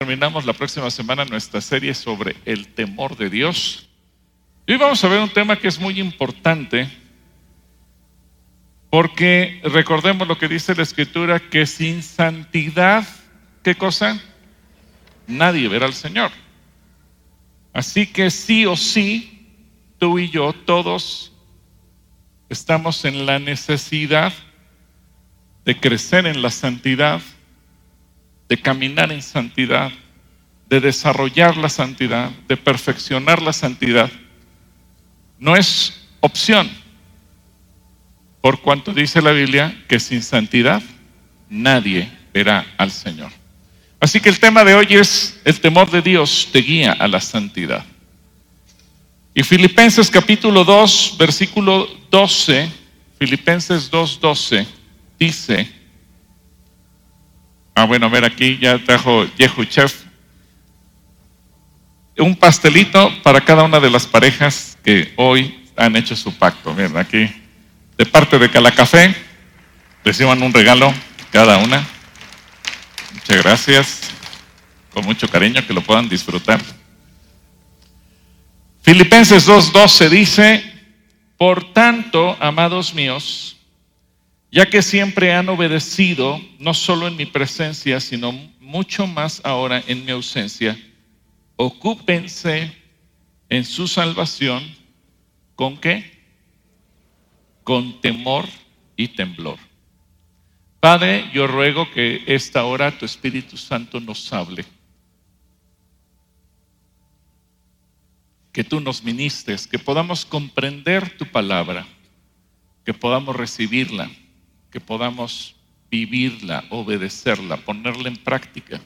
Terminamos la próxima semana nuestra serie sobre el temor de Dios. Y hoy vamos a ver un tema que es muy importante, porque recordemos lo que dice la Escritura, que sin santidad, ¿qué cosa? Nadie verá al Señor. Así que sí o sí, tú y yo, todos estamos en la necesidad de crecer en la santidad, de caminar en santidad, de desarrollar la santidad, de perfeccionar la santidad. No es opción, por cuanto dice la Biblia que sin santidad nadie verá al Señor. Así que el tema de hoy es: el temor de Dios te guía a la santidad. Y Filipenses capítulo 2, versículo 12, Filipenses 2:12, dice... a ver, aquí ya trajo Yehu Chef un pastelito para cada una de las parejas que hoy han hecho su pacto. Miren, aquí, de parte de Calacafé, reciban un regalo cada una. Muchas gracias, con mucho cariño, que lo puedan disfrutar. Filipenses 2:12 dice: por tanto, amados míos, ya que siempre han obedecido, no solo en mi presencia, sino mucho más ahora en mi ausencia, ocúpense en su salvación, ¿con qué? Con temor y temblor. Padre, yo ruego que esta hora tu Espíritu Santo nos hable, que tú nos ministres, que podamos comprender tu palabra, que podamos recibirla, que podamos vivirla, obedecerla, ponerla en práctica.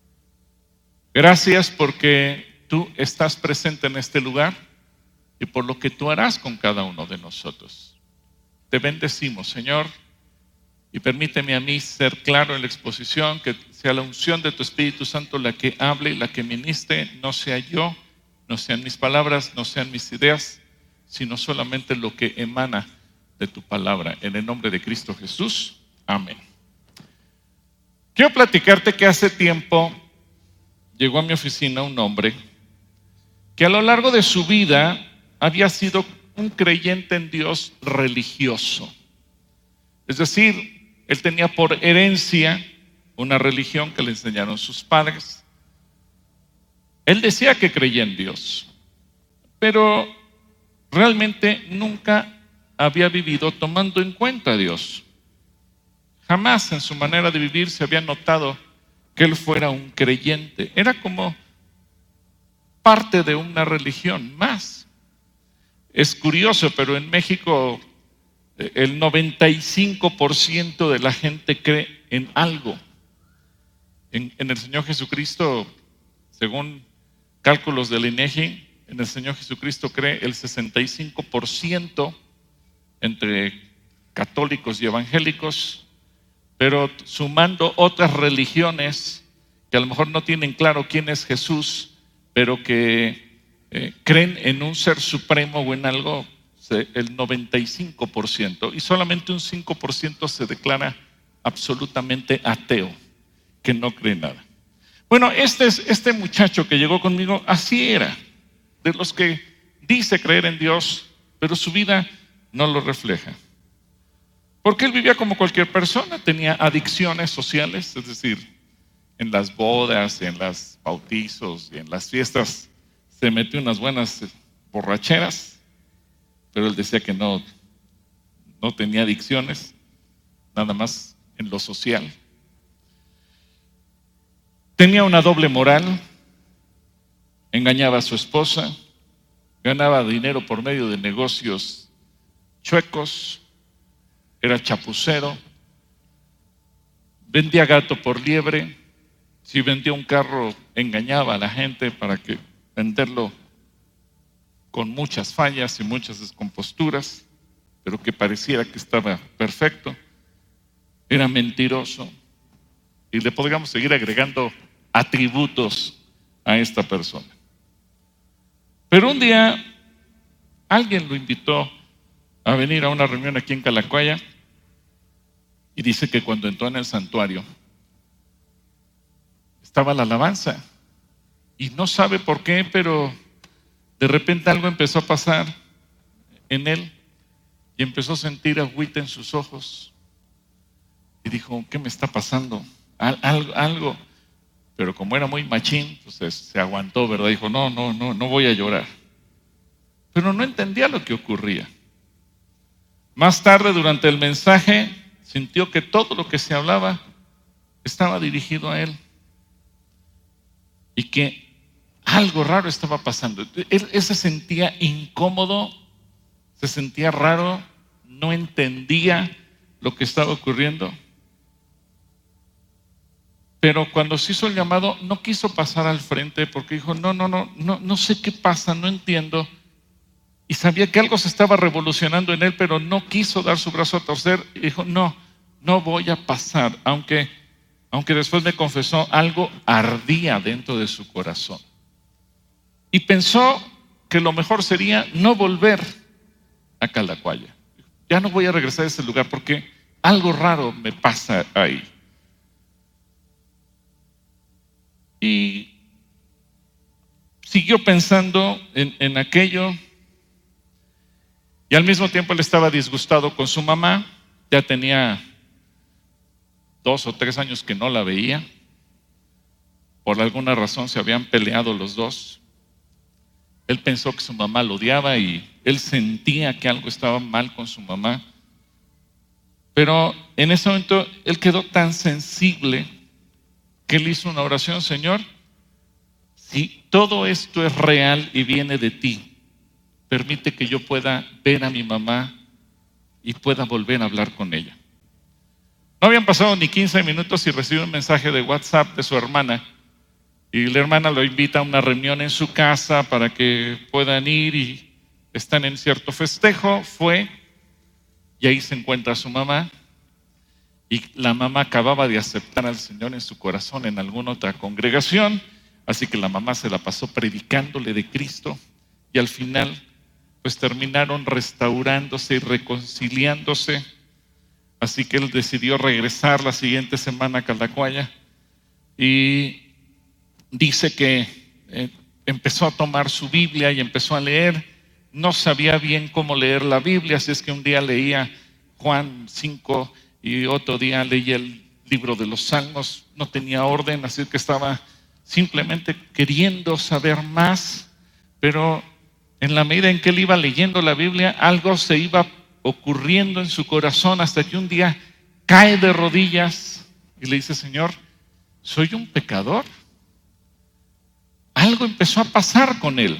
Gracias porque tú estás presente en este lugar y por lo que tú harás con cada uno de nosotros. Te bendecimos, Señor, y permíteme a mí ser claro en la exposición, que sea la unción de tu Espíritu Santo la que hable y la que ministre, no sea yo, no sean mis palabras, no sean mis ideas, sino solamente lo que emana de tu palabra. En el nombre de Cristo Jesús, amén. Quiero platicarte que hace tiempo llegó a mi oficina un hombre que a lo largo de su vida había sido un creyente en Dios religioso. Es decir, él tenía por herencia una religión que le enseñaron sus padres. Él decía que creía en Dios, pero realmente nunca había vivido tomando en cuenta a Dios. Jamás en su manera de vivir se había notado que él fuera un creyente. Era como parte de una religión más. Es curioso, pero en México el 95% de la gente cree en algo. En el Señor Jesucristo, según cálculos del INEGI, en el Señor Jesucristo cree el 65% entre católicos y evangélicos, pero sumando otras religiones que a lo mejor no tienen claro quién es Jesús, pero que creen en un ser supremo o en algo, el 95%, y solamente un 5% se declara absolutamente ateo, que no cree nada. Bueno, este muchacho que llegó conmigo, así era, de los que dice creer en Dios, pero su vida no lo refleja. Porque él vivía como cualquier persona, tenía adicciones sociales, es decir, en las bodas, en los bautizos y en las fiestas se metió unas buenas borracheras, pero él decía que no tenía adicciones, nada más en lo social. Tenía una doble moral, engañaba a su esposa, ganaba dinero por medio de negocios chuecos, era chapucero, vendía gato por liebre. Si vendía un carro, engañaba a la gente para que venderlo con muchas fallas y muchas descomposturas, pero que pareciera que estaba perfecto. Era mentiroso, y le podríamos seguir agregando atributos a esta persona. Pero un día alguien lo invitó a venir a una reunión aquí en Calacuaya, y dice que cuando entró en el santuario estaba la alabanza. Y no sabe por qué, pero de repente algo empezó a pasar en él y empezó a sentir agüita en sus ojos. Y dijo, ¿qué me está pasando? Algo. Pero como era muy machín, pues se aguantó, ¿verdad? Dijo, no voy a llorar. Pero no entendía lo que ocurría. Más tarde, durante el mensaje, sintió que todo lo que se hablaba estaba dirigido a él. Y que algo raro estaba pasando. Él se sentía incómodo, se sentía raro, no entendía lo que estaba ocurriendo. Pero cuando se hizo el llamado, no quiso pasar al frente porque dijo, no sé qué pasa, no entiendo. Y sabía que algo se estaba revolucionando en él, pero no quiso dar su brazo a torcer. Y dijo, no voy a pasar. Aunque después me confesó, algo ardía dentro de su corazón. Y pensó que lo mejor sería no volver a Calacuaya. Ya no voy a regresar a ese lugar porque algo raro me pasa ahí. Y siguió pensando en aquello. Y al mismo tiempo él estaba disgustado con su mamá. Ya tenía 2 o 3 años que no la veía. Por alguna razón se habían peleado los dos. Él pensó que su mamá lo odiaba y él sentía que algo estaba mal con su mamá. Pero en ese momento él quedó tan sensible que él hizo una oración: Señor, si todo esto es real y viene de ti, permite que yo pueda ver a mi mamá y pueda volver a hablar con ella. No habían pasado ni 15 minutos y recibió un mensaje de WhatsApp de su hermana. Y la hermana lo invita a una reunión en su casa para que puedan ir y están en cierto festejo. Fue y ahí se encuentra su mamá. Y la mamá acababa de aceptar al Señor en su corazón en alguna otra congregación. Así que la mamá se la pasó predicándole de Cristo. Y al final pues terminaron restaurándose y reconciliándose. Así que él decidió regresar la siguiente semana a Calacuaya y dice que empezó a tomar su Biblia y empezó a leer. No sabía bien cómo leer la Biblia, así es que un día leía Juan 5 y otro día leía el libro de los Salmos. No tenía orden, así que estaba simplemente queriendo saber más, pero en la medida en que él iba leyendo la Biblia, algo se iba ocurriendo en su corazón hasta que un día cae de rodillas y le dice: Señor, soy un pecador. Algo empezó a pasar con él.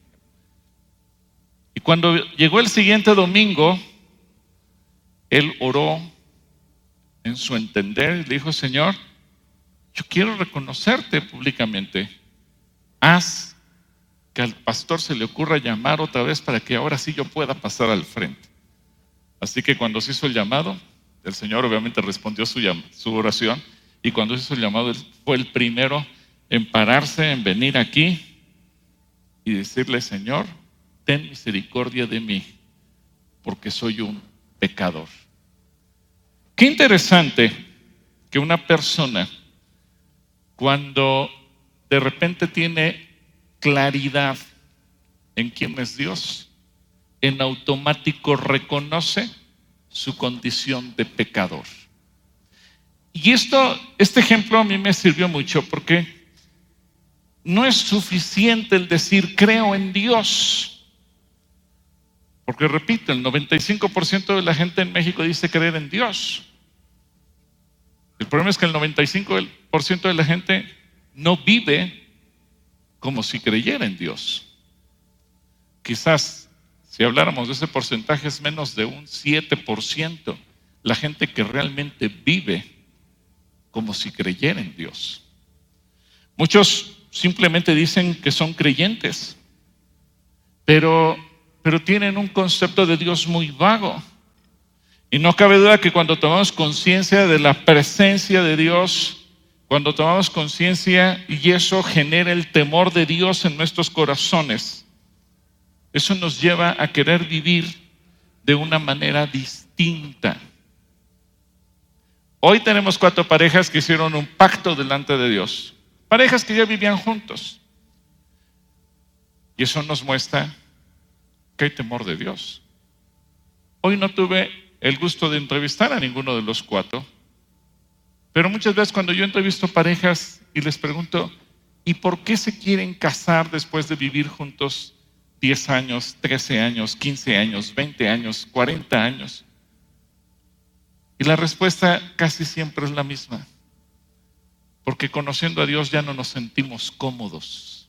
Y cuando llegó el siguiente domingo, él oró en su entender y le dijo: Señor, yo quiero reconocerte públicamente. Haz que al pastor se le ocurra llamar otra vez para que ahora sí yo pueda pasar al frente. Así que cuando se hizo el llamado, el Señor obviamente respondió su oración, y cuando se hizo el llamado, él fue el primero en pararse, en venir aquí y decirle: Señor, ten misericordia de mí, porque soy un pecador. Qué interesante que una persona, cuando de repente tiene claridad en quién es Dios, en automático reconoce su condición de pecador. Y este ejemplo a mí me sirvió mucho, porque no es suficiente el decir creo en Dios, porque repito, el 95% de la gente en México dice creer en Dios. El problema es que el 95% de la gente no vive como si creyera en Dios. Quizás si habláramos de ese porcentaje, es menos de un 7% la gente que realmente vive como si creyera en Dios. Muchos simplemente dicen que son creyentes, pero tienen un concepto de Dios muy vago. Y no cabe duda que cuando tomamos conciencia de la presencia de Dios, cuando tomamos conciencia y eso genera el temor de Dios en nuestros corazones, eso nos lleva a querer vivir de una manera distinta. Hoy tenemos 4 parejas que hicieron un pacto delante de Dios parejas que ya vivían juntos. Y eso nos muestra que hay temor de Dios. Hoy no tuve el gusto de entrevistar a ninguno de los 4, pero muchas veces cuando yo entrevisto parejas y les pregunto, ¿y por qué se quieren casar después de vivir juntos 10 años, 13 años, 15 años, 20 años, 40 años? Y la respuesta casi siempre es la misma. Porque conociendo a Dios ya no nos sentimos cómodos.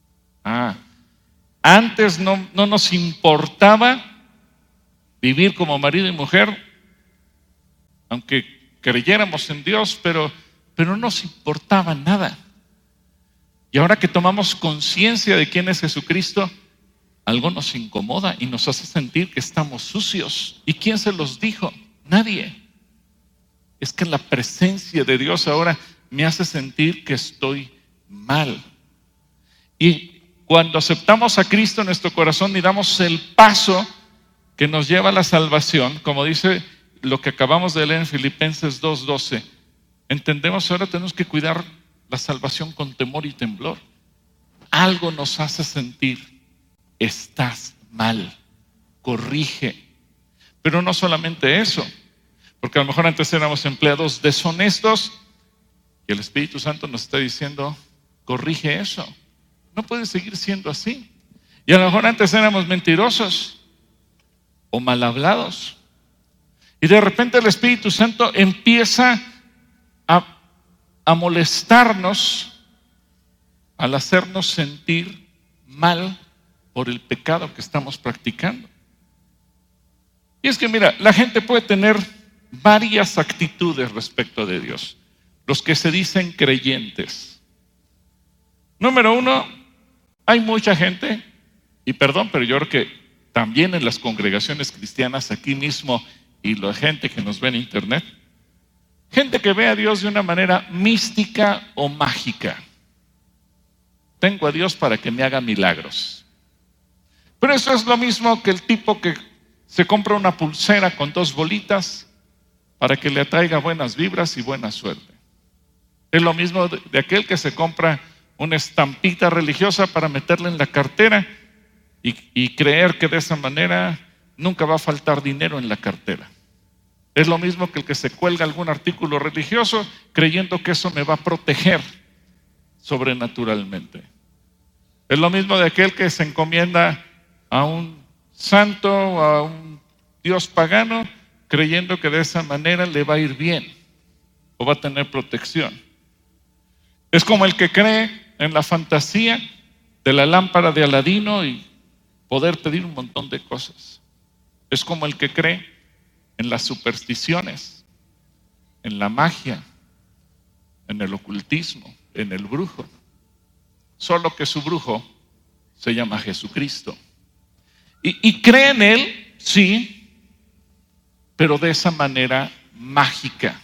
Antes no nos importaba vivir como marido y mujer, aunque creyéramos en Dios, pero no nos importaba nada. Y ahora que tomamos conciencia de quién es Jesucristo, algo nos incomoda y nos hace sentir que estamos sucios. ¿Y quién se los dijo? Nadie. Es que la presencia de Dios ahora me hace sentir que estoy mal. Y cuando aceptamos a Cristo en nuestro corazón y damos el paso que nos lleva a la salvación, como dice lo que acabamos de leer en Filipenses 2:12, entendemos ahora tenemos que cuidar la salvación con temor y temblor. Algo nos hace sentir, estás mal, corrige. Pero no solamente eso, porque a lo mejor antes éramos empleados deshonestos y el Espíritu Santo nos está diciendo, corrige eso. No puede seguir siendo así. Y a lo mejor antes éramos mentirosos o mal hablados. Y de repente el Espíritu Santo empieza a molestarnos al hacernos sentir mal por el pecado que estamos practicando. Y es que mira, la gente puede tener varias actitudes respecto de Dios. Los que se dicen creyentes. Número 1, hay mucha gente, y perdón, pero yo creo que también en las congregaciones cristianas aquí mismo y la gente que nos ve en internet, gente que ve a Dios de una manera mística o mágica. Tengo a Dios para que me haga milagros. Pero eso es lo mismo que el tipo que se compra una pulsera con 2 bolitas para que le atraiga buenas vibras y buena suerte. Es lo mismo de aquel que se compra una estampita religiosa para meterla en la cartera y creer que de esa manera nunca va a faltar dinero en la cartera. Es lo mismo que el que se cuelga algún artículo religioso creyendo que eso me va a proteger sobrenaturalmente. Es lo mismo de aquel que se encomienda a un santo o a un dios pagano creyendo que de esa manera le va a ir bien o va a tener protección. Es como el que cree en la fantasía de la lámpara de Aladino y poder pedir un montón de cosas. Es como el que cree en las supersticiones, en la magia, en el ocultismo, en el brujo. Solo que su brujo se llama Jesucristo. Y cree en Él, sí, pero de esa manera mágica.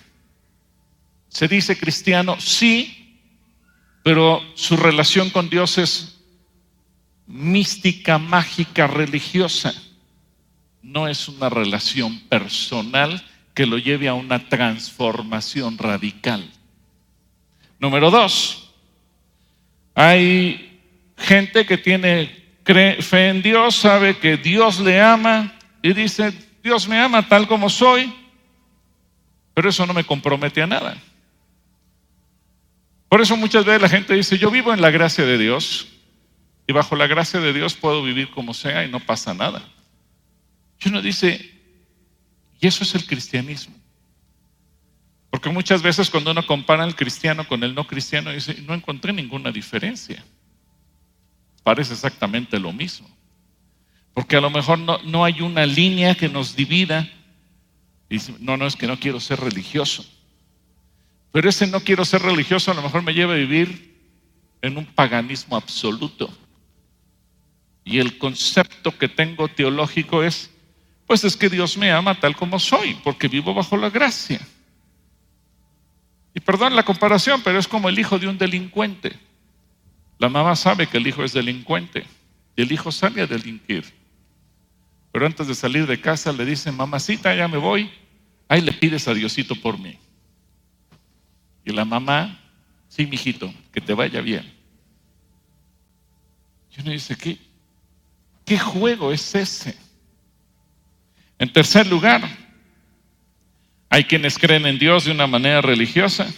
Se dice cristiano, sí, pero su relación con Dios es mística, mágica, religiosa. No es una relación personal que lo lleve a una transformación radical. Número 2, hay gente que cree fe en Dios, sabe que Dios le ama y dice, Dios me ama tal como soy, pero eso no me compromete a nada. Por eso muchas veces la gente dice, yo vivo en la gracia de Dios y bajo la gracia de Dios puedo vivir como sea y no pasa nada. Y uno dice, y eso es el cristianismo. Porque muchas veces cuando uno compara al cristiano con el no cristiano, dice, no encontré ninguna diferencia. Parece exactamente lo mismo. Porque a lo mejor no hay una línea que nos divida. Y dice, no, es que no quiero ser religioso. Pero ese no quiero ser religioso a lo mejor me lleva a vivir en un paganismo absoluto. Y el concepto que tengo teológico es, pues es que Dios me ama tal como soy, porque vivo bajo la gracia. Y perdón la comparación, pero es como el hijo de un delincuente. La mamá sabe que el hijo es delincuente y el hijo sale a delinquir. Pero antes de salir de casa le dice, mamacita, ya me voy, ahí le pides a Diosito por mí. Y la mamá Sí, mijito, que te vaya bien. Y uno dice, ¿qué juego es ese? En tercer lugar, hay quienes creen en Dios de una manera religiosa,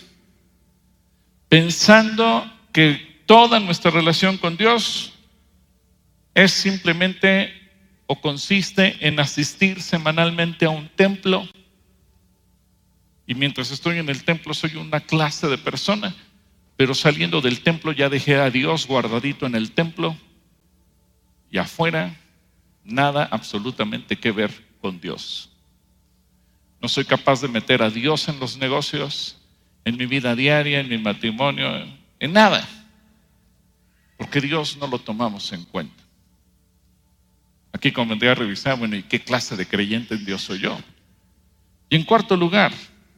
pensando que toda nuestra relación con Dios es simplemente o consiste en asistir semanalmente a un templo, y mientras estoy en el templo soy una clase de persona, pero saliendo del templo ya dejé a Dios guardadito en el templo, y afuera nada absolutamente que ver con Dios. No soy capaz de meter a Dios en los negocios, en mi vida diaria, en mi matrimonio, en nada, porque Dios no lo tomamos en cuenta. Aquí convendría revisar, bueno, ¿y qué clase de creyente en Dios soy yo? Y en cuarto lugar,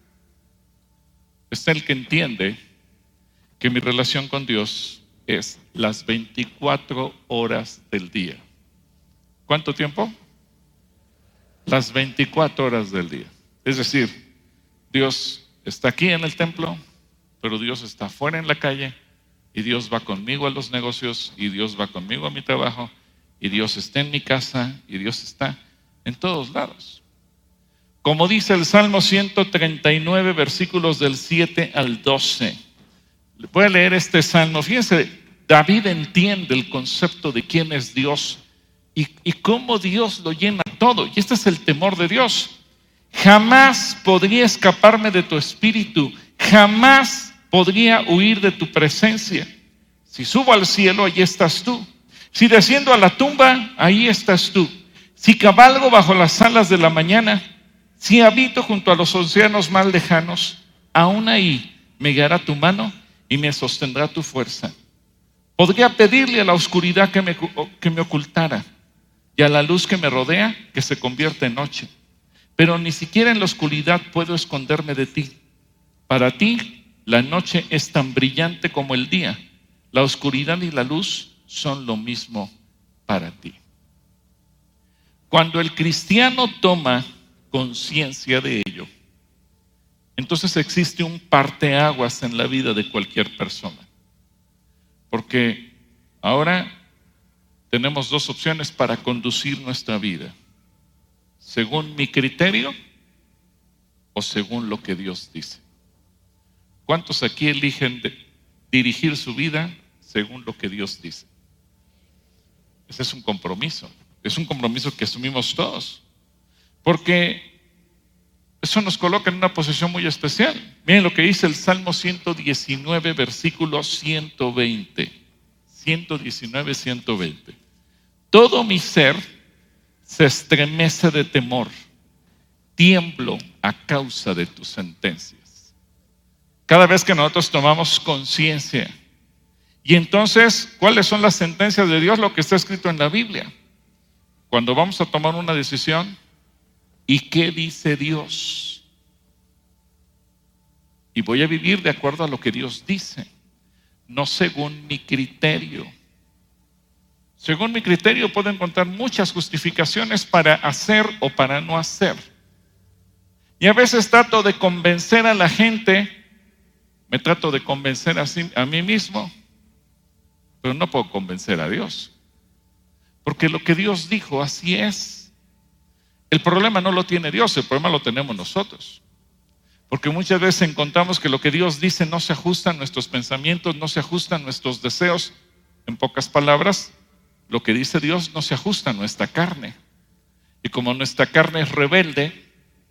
está el que entiende que mi relación con Dios es las 24 horas del día. ¿Cuánto tiempo? Las 24 horas del día. Es decir, Dios está aquí en el templo, pero Dios está fuera en la calle, y Dios va conmigo a los negocios, y Dios va conmigo a mi trabajo, y Dios está en mi casa, y Dios está en todos lados. Como dice el Salmo 139, versículos del 7 al 12. Voy a leer este salmo. Fíjense, David entiende el concepto de quién es Dios y cómo Dios lo llena todo. Y este es el temor de Dios. Jamás podría escaparme de tu espíritu, jamás podría huir de tu presencia. Si subo al cielo, allí estás tú. Si desciendo a la tumba, ahí estás tú. Si cabalgo bajo las alas de la mañana, si habito junto a los océanos más lejanos, aún ahí me guiará tu mano y me sostendrá tu fuerza. Podría pedirle a la oscuridad que me ocultara, y a la luz que me rodea que se convierta en noche. Pero ni siquiera en la oscuridad puedo esconderme de ti. Para ti, la noche es tan brillante como el día. La oscuridad y la luz son lo mismo para ti. Cuando el cristiano toma conciencia de ello, entonces existe un parteaguas en la vida de cualquier persona. Porque ahora tenemos dos opciones para conducir nuestra vida: según mi criterio o según lo que Dios dice. ¿Cuántos aquí eligen dirigir su vida según lo que Dios dice? Ese es un compromiso que asumimos todos, porque eso nos coloca en una posición muy especial. Miren lo que dice el Salmo 119, versículo 120. 119, 120. Todo mi ser se estremece de temor, tiemblo a causa de tus sentencias. Cada vez que nosotros tomamos conciencia, y entonces, ¿cuáles son las sentencias de Dios? Lo que está escrito en la Biblia. Cuando vamos a tomar una decisión, ¿y qué dice Dios? Y voy a vivir de acuerdo a lo que Dios dice, no según mi criterio. Según mi criterio puedo encontrar muchas justificaciones para hacer o para no hacer. Y a veces trato de convencer a la gente, me trato de convencer a mí mismo, pero no puedo convencer a Dios. Porque lo que Dios dijo, así es. El problema no lo tiene Dios, el problema lo tenemos nosotros. Porque muchas veces encontramos que lo que Dios dice no se ajusta a nuestros pensamientos, no se ajusta a nuestros deseos. En pocas palabras, lo que dice Dios no se ajusta a nuestra carne. Y como nuestra carne es rebelde,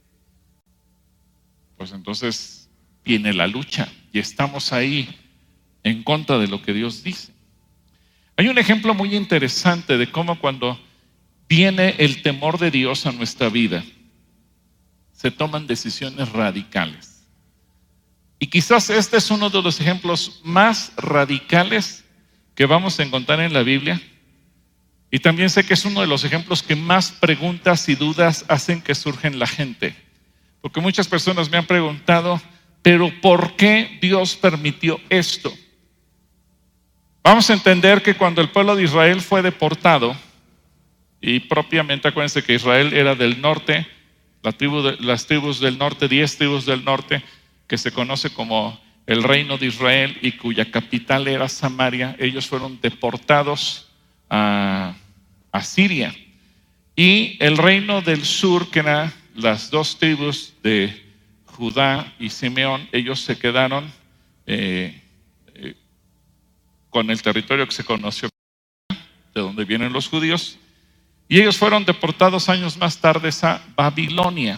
pues entonces viene la lucha y estamos ahí en contra de lo que Dios dice. Hay un ejemplo muy interesante de cómo cuando viene el temor de Dios a nuestra vida, se toman decisiones radicales. Y quizás este es uno de los ejemplos más radicales que vamos a encontrar en la Biblia. Y también sé que es uno de los ejemplos que más preguntas y dudas hacen que surgen la gente. Porque muchas personas me han preguntado, ¿pero por qué Dios permitió esto? Vamos a entender que cuando el pueblo de Israel fue deportado, y propiamente acuérdense que Israel era del norte, las tribus del norte, 10 tribus del norte, que se conoce como el reino de Israel y cuya capital era Samaria, ellos fueron deportados a Siria. Y el reino del sur, que eran las dos tribus de Judá y Simeón, ellos se quedaron con el territorio que se conoció, de donde vienen los judíos, y ellos fueron deportados años más tarde a Babilonia.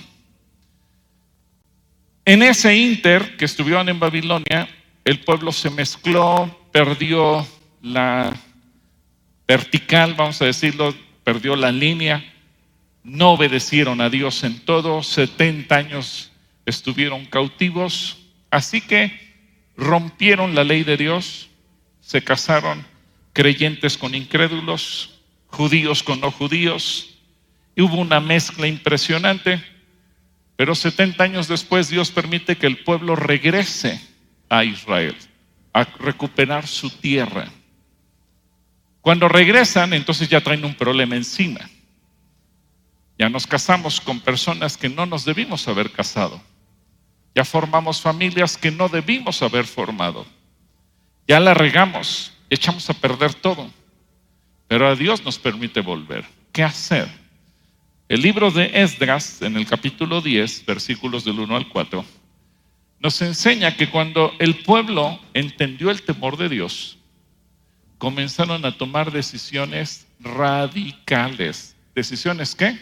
En ese ínter que estuvieron en Babilonia, el pueblo se mezcló, perdió la vertical, vamos a decirlo, perdió la línea, no obedecieron a Dios en todo, 70 años estuvieron cautivos, así que rompieron la ley de Dios, se casaron creyentes con incrédulos, judíos con no judíos, y hubo una mezcla impresionante. Pero 70 años después Dios permite que el pueblo regrese a Israel, a recuperar su tierra. Cuando regresan, entonces ya traen un problema encima. Ya nos casamos con personas que no nos debimos haber casado. Ya formamos familias que no debimos haber formado. Ya la regamos, echamos a perder todo. Pero a Dios nos permite volver. ¿Qué hacer? El libro de Esdras, en el capítulo 10, versículos del 1 al 4, nos enseña que cuando el pueblo entendió el temor de Dios, comenzaron a tomar decisiones radicales. ¿Decisiones qué?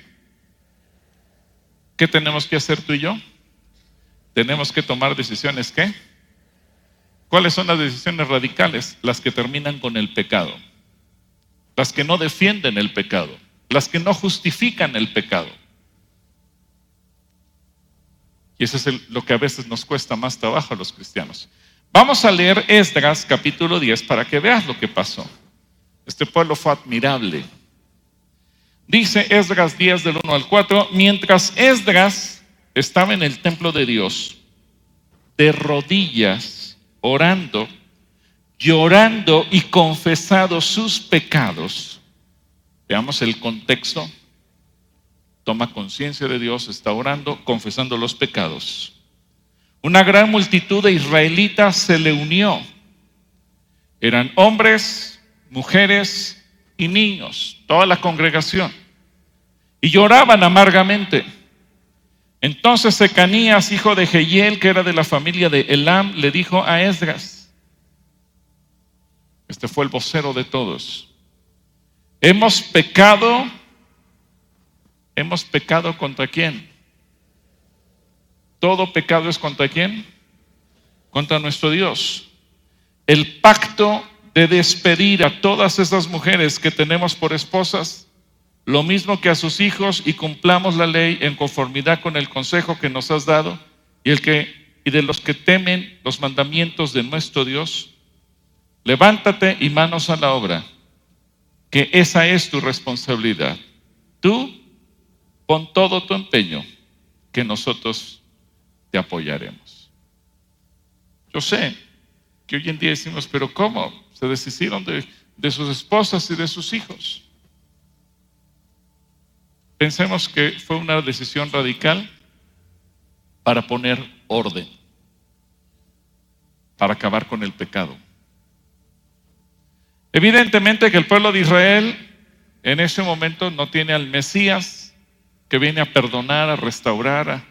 ¿Qué tenemos que hacer tú y yo? Tenemos que tomar decisiones ¿qué? ¿Cuáles son las decisiones radicales? Las que terminan con el pecado, las que no defienden el pecado, las que no justifican el pecado. Y eso es lo que a veces nos cuesta más trabajo a los cristianos. Vamos a leer Esdras capítulo 10 para que veas lo que pasó. Este pueblo fue admirable. Dice Esdras 10 del 1 al 4, mientras Esdras estaba en el templo de Dios, de rodillas, orando, llorando y confesando sus pecados. Veamos el contexto. Toma conciencia de Dios, está orando, confesando los pecados. Una gran multitud de israelitas se le unió. Eran hombres, mujeres y niños, toda la congregación. Y lloraban amargamente. Entonces Secanías, hijo de Jehiel, que era de la familia de Elam, le dijo a Esdras, este fue el vocero de todos, hemos pecado ¿contra quién? Todo pecado es ¿contra quién? Contra nuestro Dios. El pacto de despedir a todas esas mujeres que tenemos por esposas, lo mismo que a sus hijos, y cumplamos la ley en conformidad con el consejo que nos has dado, y de los que temen los mandamientos de nuestro Dios. Levántate y manos a la obra, que esa es tu responsabilidad. Tú pon todo tu empeño, que nosotros te apoyaremos. Yo sé que hoy en día decimos, pero ¿cómo? Se deshicieron de sus esposas y de sus hijos. Pensemos que fue una decisión radical para poner orden, para acabar con el pecado. Evidentemente que el pueblo de Israel en ese momento no tiene al Mesías que viene a perdonar, a restaurar,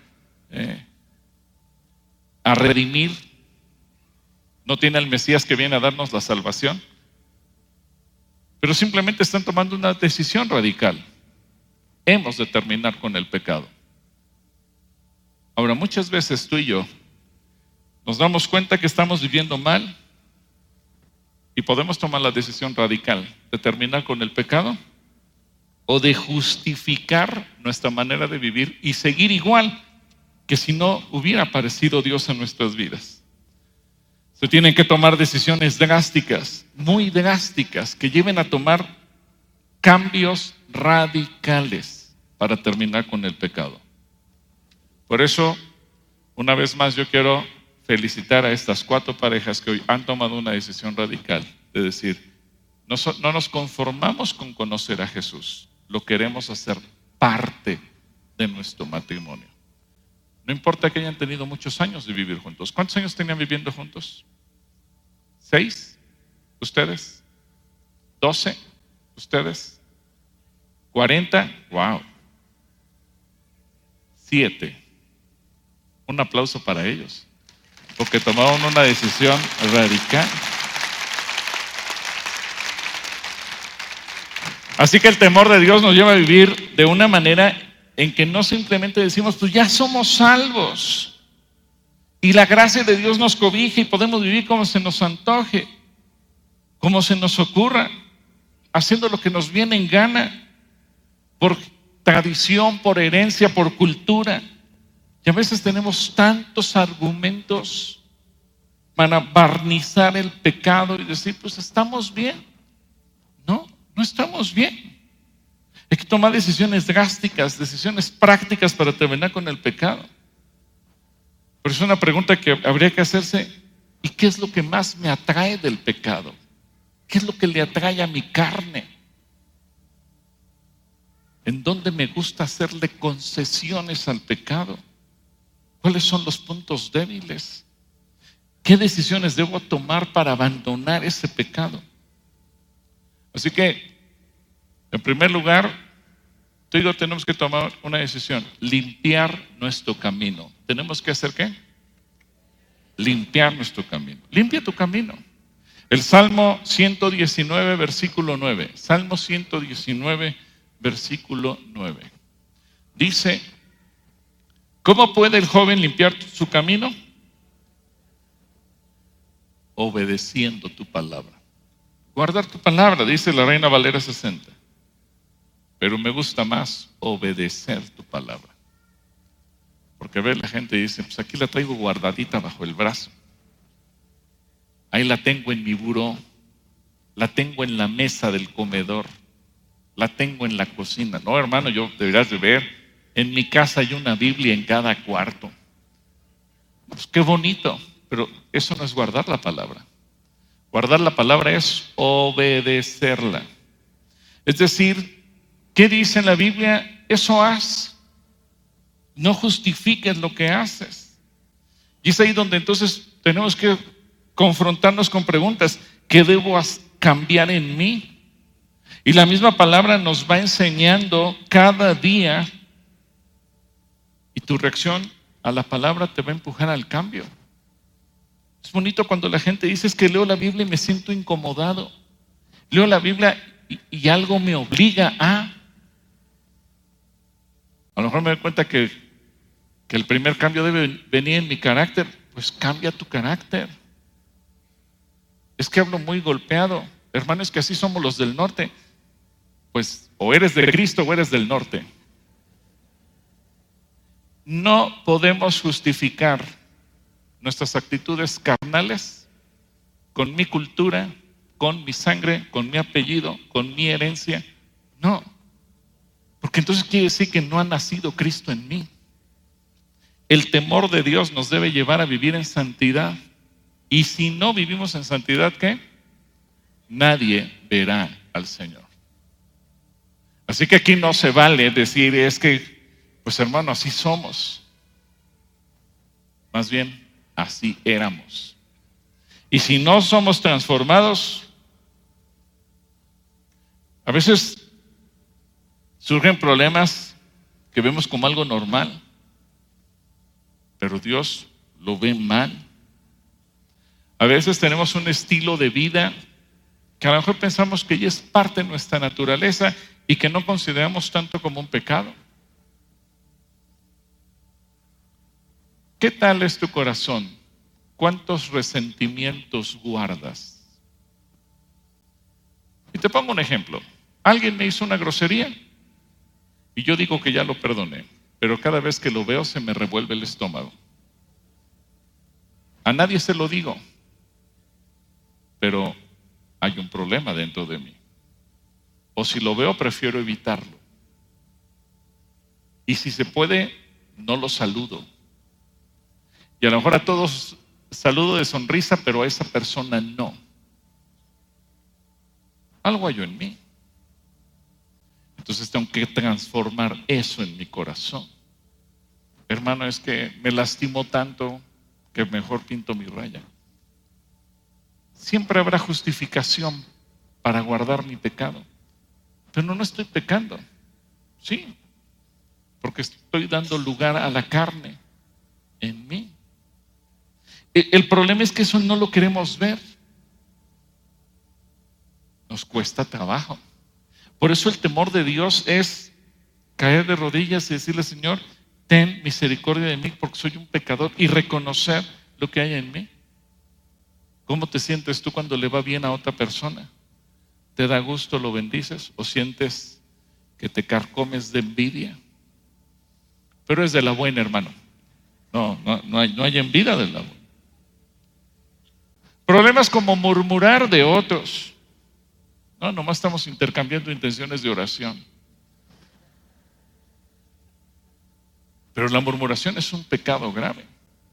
a redimir. No tiene al Mesías que viene a darnos la salvación. Pero simplemente están tomando una decisión radical. Hemos de terminar con el pecado. Ahora, muchas veces tú y yo nos damos cuenta que estamos viviendo mal y podemos tomar la decisión radical de terminar con el pecado o de justificar nuestra manera de vivir y seguir igual que si no hubiera aparecido Dios en nuestras vidas. Se tienen que tomar decisiones drásticas, muy drásticas, que lleven a tomar cambios radicales para terminar con el pecado. Por eso, una vez más, yo quiero felicitar a estas 4 parejas que hoy han tomado una decisión radical de decir, no nos conformamos con conocer a Jesús, lo queremos hacer parte de nuestro matrimonio. No importa que hayan tenido muchos años de vivir juntos. ¿Cuántos años tenían viviendo juntos? ¿6? ¿Ustedes? ¿12? ¿Ustedes? ¿40? ¡Wow! 7. Un aplauso para ellos, porque tomaron una decisión radical. Así que el temor de Dios nos lleva a vivir de una manera en que no simplemente decimos, pues ya somos salvos y la gracia de Dios nos cobija y podemos vivir como se nos antoje, como se nos ocurra, haciendo lo que nos viene en gana, por tradición, por herencia, por cultura. Y a veces tenemos tantos argumentos para barnizar el pecado y decir, pues estamos bien. No, no estamos bien. Hay que tomar decisiones drásticas, decisiones prácticas para terminar con el pecado. Pero es una pregunta que habría que hacerse: ¿y qué es lo que más me atrae del pecado? ¿Qué es lo que le atrae a mi carne? ¿En dónde me gusta hacerle concesiones al pecado? ¿Cuáles son los puntos débiles? ¿Qué decisiones debo tomar para abandonar ese pecado? Así que, en primer lugar, tú y yo tenemos que tomar una decisión: limpiar nuestro camino. ¿Tenemos que hacer qué? Limpiar nuestro camino. Limpia tu camino. El Salmo 119, versículo 9. Salmo 119, versículo 9. Dice: ¿cómo puede el joven limpiar su camino? Obedeciendo tu palabra. Guardar tu palabra, dice la Reina Valera 60. Pero me gusta más obedecer tu palabra. Porque a ver, la gente dice, pues aquí la traigo guardadita bajo el brazo. Ahí la tengo en mi buró, la tengo en la mesa del comedor, la tengo en la cocina. No, hermano, yo deberías de ver, en mi casa hay una Biblia en cada cuarto. Pues qué bonito, pero eso no es guardar la palabra. Guardar la palabra es obedecerla. Es decir, ¿qué dice en la Biblia? Eso haz. No justifiques lo que haces. Y es ahí donde entonces tenemos que confrontarnos con preguntas. ¿Qué debo cambiar en mí? Y la misma palabra nos va enseñando cada día, y tu reacción a la palabra te va a empujar al cambio. Es bonito cuando la gente dice: es que leo la Biblia y me siento incomodado. Leo la Biblia y algo me obliga a lo mejor me doy cuenta que el primer cambio debe venir en mi carácter. Pues cambia tu carácter. Es que hablo muy golpeado. Hermano, es que así somos los del norte. Pues o eres de Cristo o eres del norte. No podemos justificar nuestras actitudes carnales con mi cultura, con mi sangre, con mi apellido, con mi herencia. No, porque entonces quiere decir que no ha nacido Cristo en mí. El temor de Dios nos debe llevar a vivir en santidad. Y si no vivimos en santidad, ¿qué? Nadie verá al Señor. Así que aquí no se vale decir, es que, pues hermano, así somos. Más bien, así éramos. Y si no somos transformados, a veces surgen problemas que vemos como algo normal, pero Dios lo ve mal. A veces tenemos un estilo de vida que a lo mejor pensamos que ya es parte de nuestra naturaleza y que no consideramos tanto como un pecado. ¿Qué tal es tu corazón? ¿Cuántos resentimientos guardas? Y te pongo un ejemplo. Alguien me hizo una grosería y yo digo que ya lo perdoné, pero cada vez que lo veo se me revuelve el estómago. A nadie se lo digo, pero hay un problema dentro de mí. O si lo veo, prefiero evitarlo. Y si se puede, no lo saludo. Y a lo mejor a todos saludo de sonrisa, pero a esa persona no. Algo hay en mí. Entonces tengo que transformar eso en mi corazón. hermano, es que me lastimó tanto que mejor pinto mi raya. Siempre habrá justificación para guardar mi pecado. Pero no estoy pecando, sí, porque estoy dando lugar a la carne en mí. El problema es que eso no lo queremos ver. Nos cuesta trabajo. Por eso el temor de Dios es caer de rodillas y decirle: Señor, ten misericordia de mí porque soy un pecador, y reconocer lo que hay en mí. ¿Cómo te sientes tú cuando le va bien a otra persona? ¿Te da gusto, lo bendices, o sientes que te carcomes de envidia? Pero es de la buena, hermano. No hay envidia de la buena. Problemas como murmurar de otros. No, nomás estamos intercambiando intenciones de oración. Pero la murmuración es un pecado grave.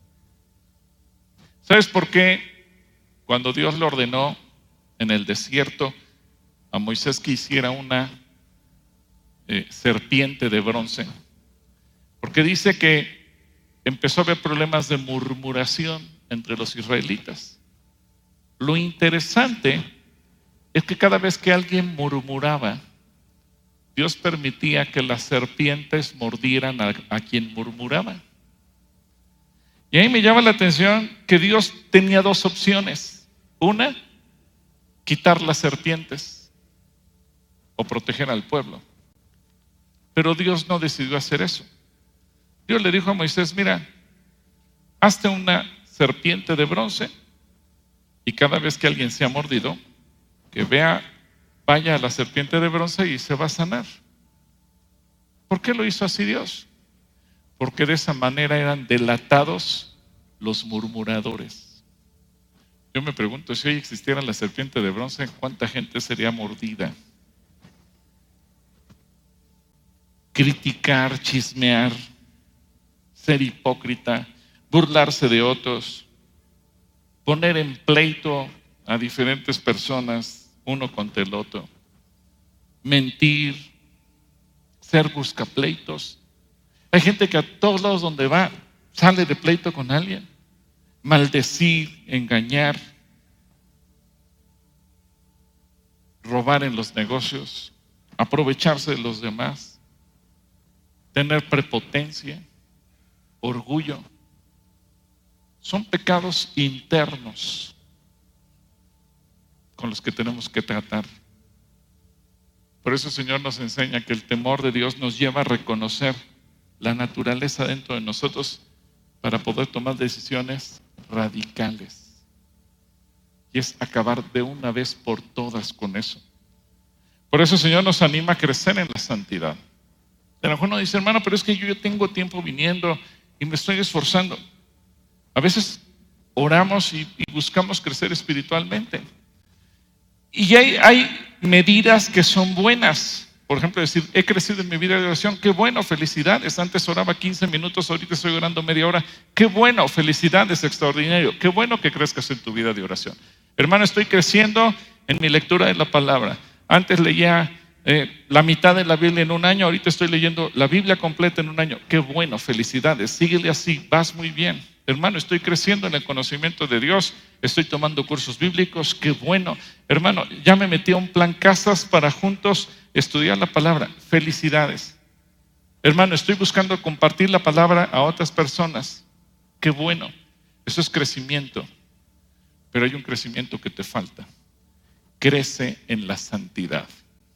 ¿Sabes por qué? Cuando Dios le ordenó en el desierto a Moisés que hiciera una serpiente de bronce, porque dice que empezó a haber problemas de murmuración entre los israelitas. Lo interesante es que cada vez que alguien murmuraba, Dios permitía que las serpientes mordieran a quien murmuraba. Y ahí me llama la atención que Dios tenía dos opciones. Una, quitar las serpientes o proteger al pueblo. Pero Dios no decidió hacer eso. Dios le dijo a Moisés: mira, hazte una serpiente de bronce, y cada vez que alguien se ha mordido, que vaya a la serpiente de bronce y se va a sanar. ¿Por qué lo hizo así Dios? Porque de esa manera eran delatados los murmuradores. Yo me pregunto, si hoy existiera la serpiente de bronce, ¿cuánta gente sería mordida? Criticar, chismear, ser hipócrita, burlarse de otros, poner en pleito a diferentes personas uno contra el otro, mentir, ser buscapleitos. Hay gente que a todos lados donde va sale de pleito con alguien. Maldecir, engañar, robar en los negocios, aprovecharse de los demás, tener prepotencia, orgullo. Son pecados internos con los que tenemos que tratar. Por eso el Señor nos enseña que el temor de Dios nos lleva a reconocer la naturaleza dentro de nosotros para poder tomar decisiones radicales. Y es acabar de una vez por todas con eso. Por eso el Señor nos anima a crecer en la santidad. A lo mejor uno dice: hermano, pero es que yo ya tengo tiempo viniendo y me estoy esforzando. A veces oramos y buscamos crecer espiritualmente. Y hay medidas que son buenas. Por ejemplo, decir: he crecido en mi vida de oración. Qué bueno, felicidades. Antes oraba 15 minutos, ahorita estoy orando media hora. Qué bueno, felicidades, extraordinario. Qué bueno que crezcas en tu vida de oración. Hermano, estoy creciendo en mi lectura de la palabra. Antes leía la mitad de la Biblia en un año, ahorita estoy leyendo la Biblia completa en un año. Qué bueno, felicidades. Síguele así, vas muy bien. Hermano, estoy creciendo en el conocimiento de Dios, estoy tomando cursos bíblicos, qué bueno. Hermano, ya me metí a un plan Casas para juntos estudiar la palabra, felicidades. Hermano, estoy buscando compartir la palabra a otras personas, qué bueno. Eso es crecimiento, pero hay un crecimiento que te falta. Crece en la santidad.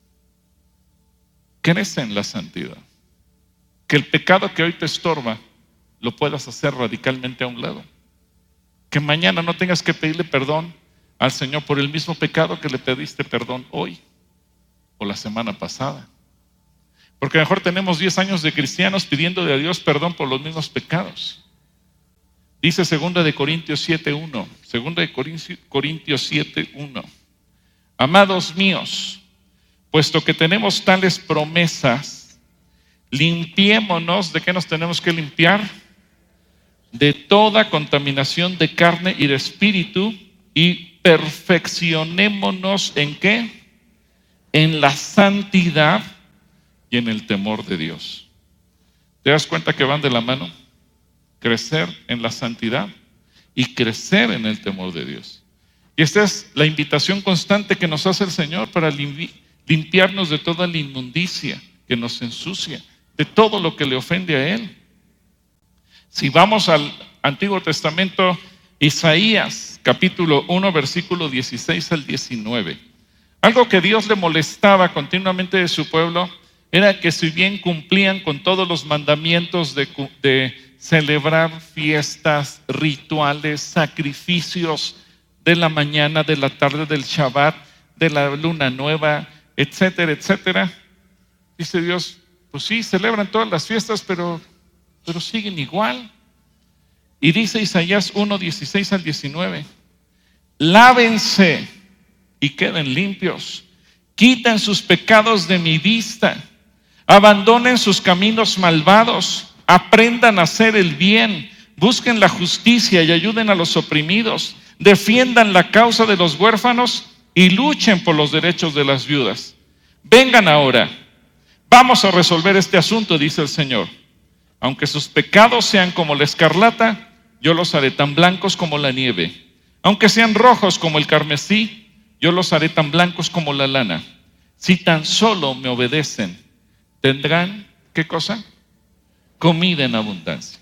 Crece en la santidad. Que el pecado que hoy te estorba lo puedas hacer radicalmente a un lado. Que mañana no tengas que pedirle perdón al Señor por el mismo pecado que le pediste perdón hoy o la semana pasada. Porque a lo mejor tenemos 10 años de cristianos pidiéndole a Dios perdón por los mismos pecados. Dice 2 de Corintios 7:1. 2 de Corintios 7:1. Amados míos, puesto que tenemos tales promesas, limpiémonos. ¿De qué nos tenemos que limpiar? De toda contaminación de carne y de espíritu, y perfeccionémonos ¿en qué? En la santidad y en el temor de Dios. ¿Te das cuenta que van de la mano? crecer en la santidad y crecer en el temor de Dios. Y esta es la invitación constante que nos hace el Señor para limpiarnos de toda la inmundicia que nos ensucia, de todo lo que le ofende a Él. Si vamos al Antiguo Testamento, Isaías capítulo 1, versículo 16 al 19. Algo que Dios le molestaba continuamente de su pueblo era que si bien cumplían con todos los mandamientos de celebrar fiestas, rituales, sacrificios de la mañana, de la tarde, del Shabbat, de la luna nueva, etcétera, etcétera, dice Dios, pues sí, celebran todas las fiestas, pero siguen igual. Y dice Isaías 1, 16 al 19, lávense y queden limpios, quiten sus pecados de mi vista, abandonen sus caminos malvados, aprendan a hacer el bien, busquen la justicia y ayuden a los oprimidos, defiendan la causa de los huérfanos y luchen por los derechos de las viudas. Vengan ahora, vamos a resolver este asunto, dice el Señor. Aunque sus pecados sean como la escarlata, yo los haré tan blancos como la nieve. Aunque sean rojos como el carmesí, yo los haré tan blancos como la lana. Si tan solo me obedecen, tendrán, ¿qué cosa? Comida en abundancia.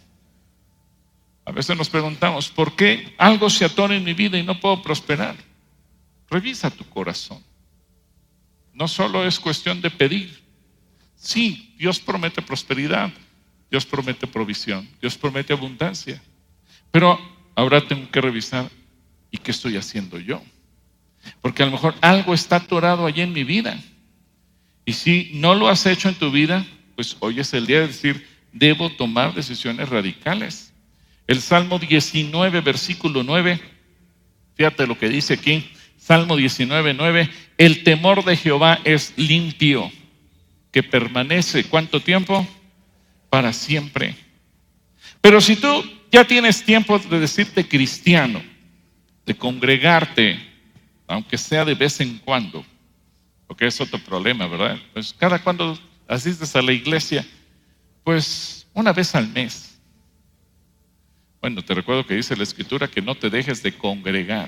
A veces nos preguntamos, ¿por qué algo se atora en mi vida y no puedo prosperar? Revisa tu corazón. No solo es cuestión de pedir. Sí, Dios promete prosperidad, Dios promete provisión, Dios promete abundancia. Pero ahora tengo que revisar, ¿y qué estoy haciendo yo? Porque a lo mejor algo está atorado allí en mi vida. Y si no lo has hecho en tu vida, pues hoy es el día de decir, debo tomar decisiones radicales. El Salmo 19, versículo 9, fíjate lo que dice aquí, Salmo 19, 9, el temor de Jehová es limpio, que permanece, ¿cuánto tiempo? Para siempre. Pero si tú ya tienes tiempo de decirte cristiano, de congregarte, aunque sea de vez en cuando, porque es otro problema, ¿verdad? Pues cada cuando asistes a la iglesia, pues una vez al mes. Bueno, te recuerdo que dice la Escritura que no te dejes de congregar.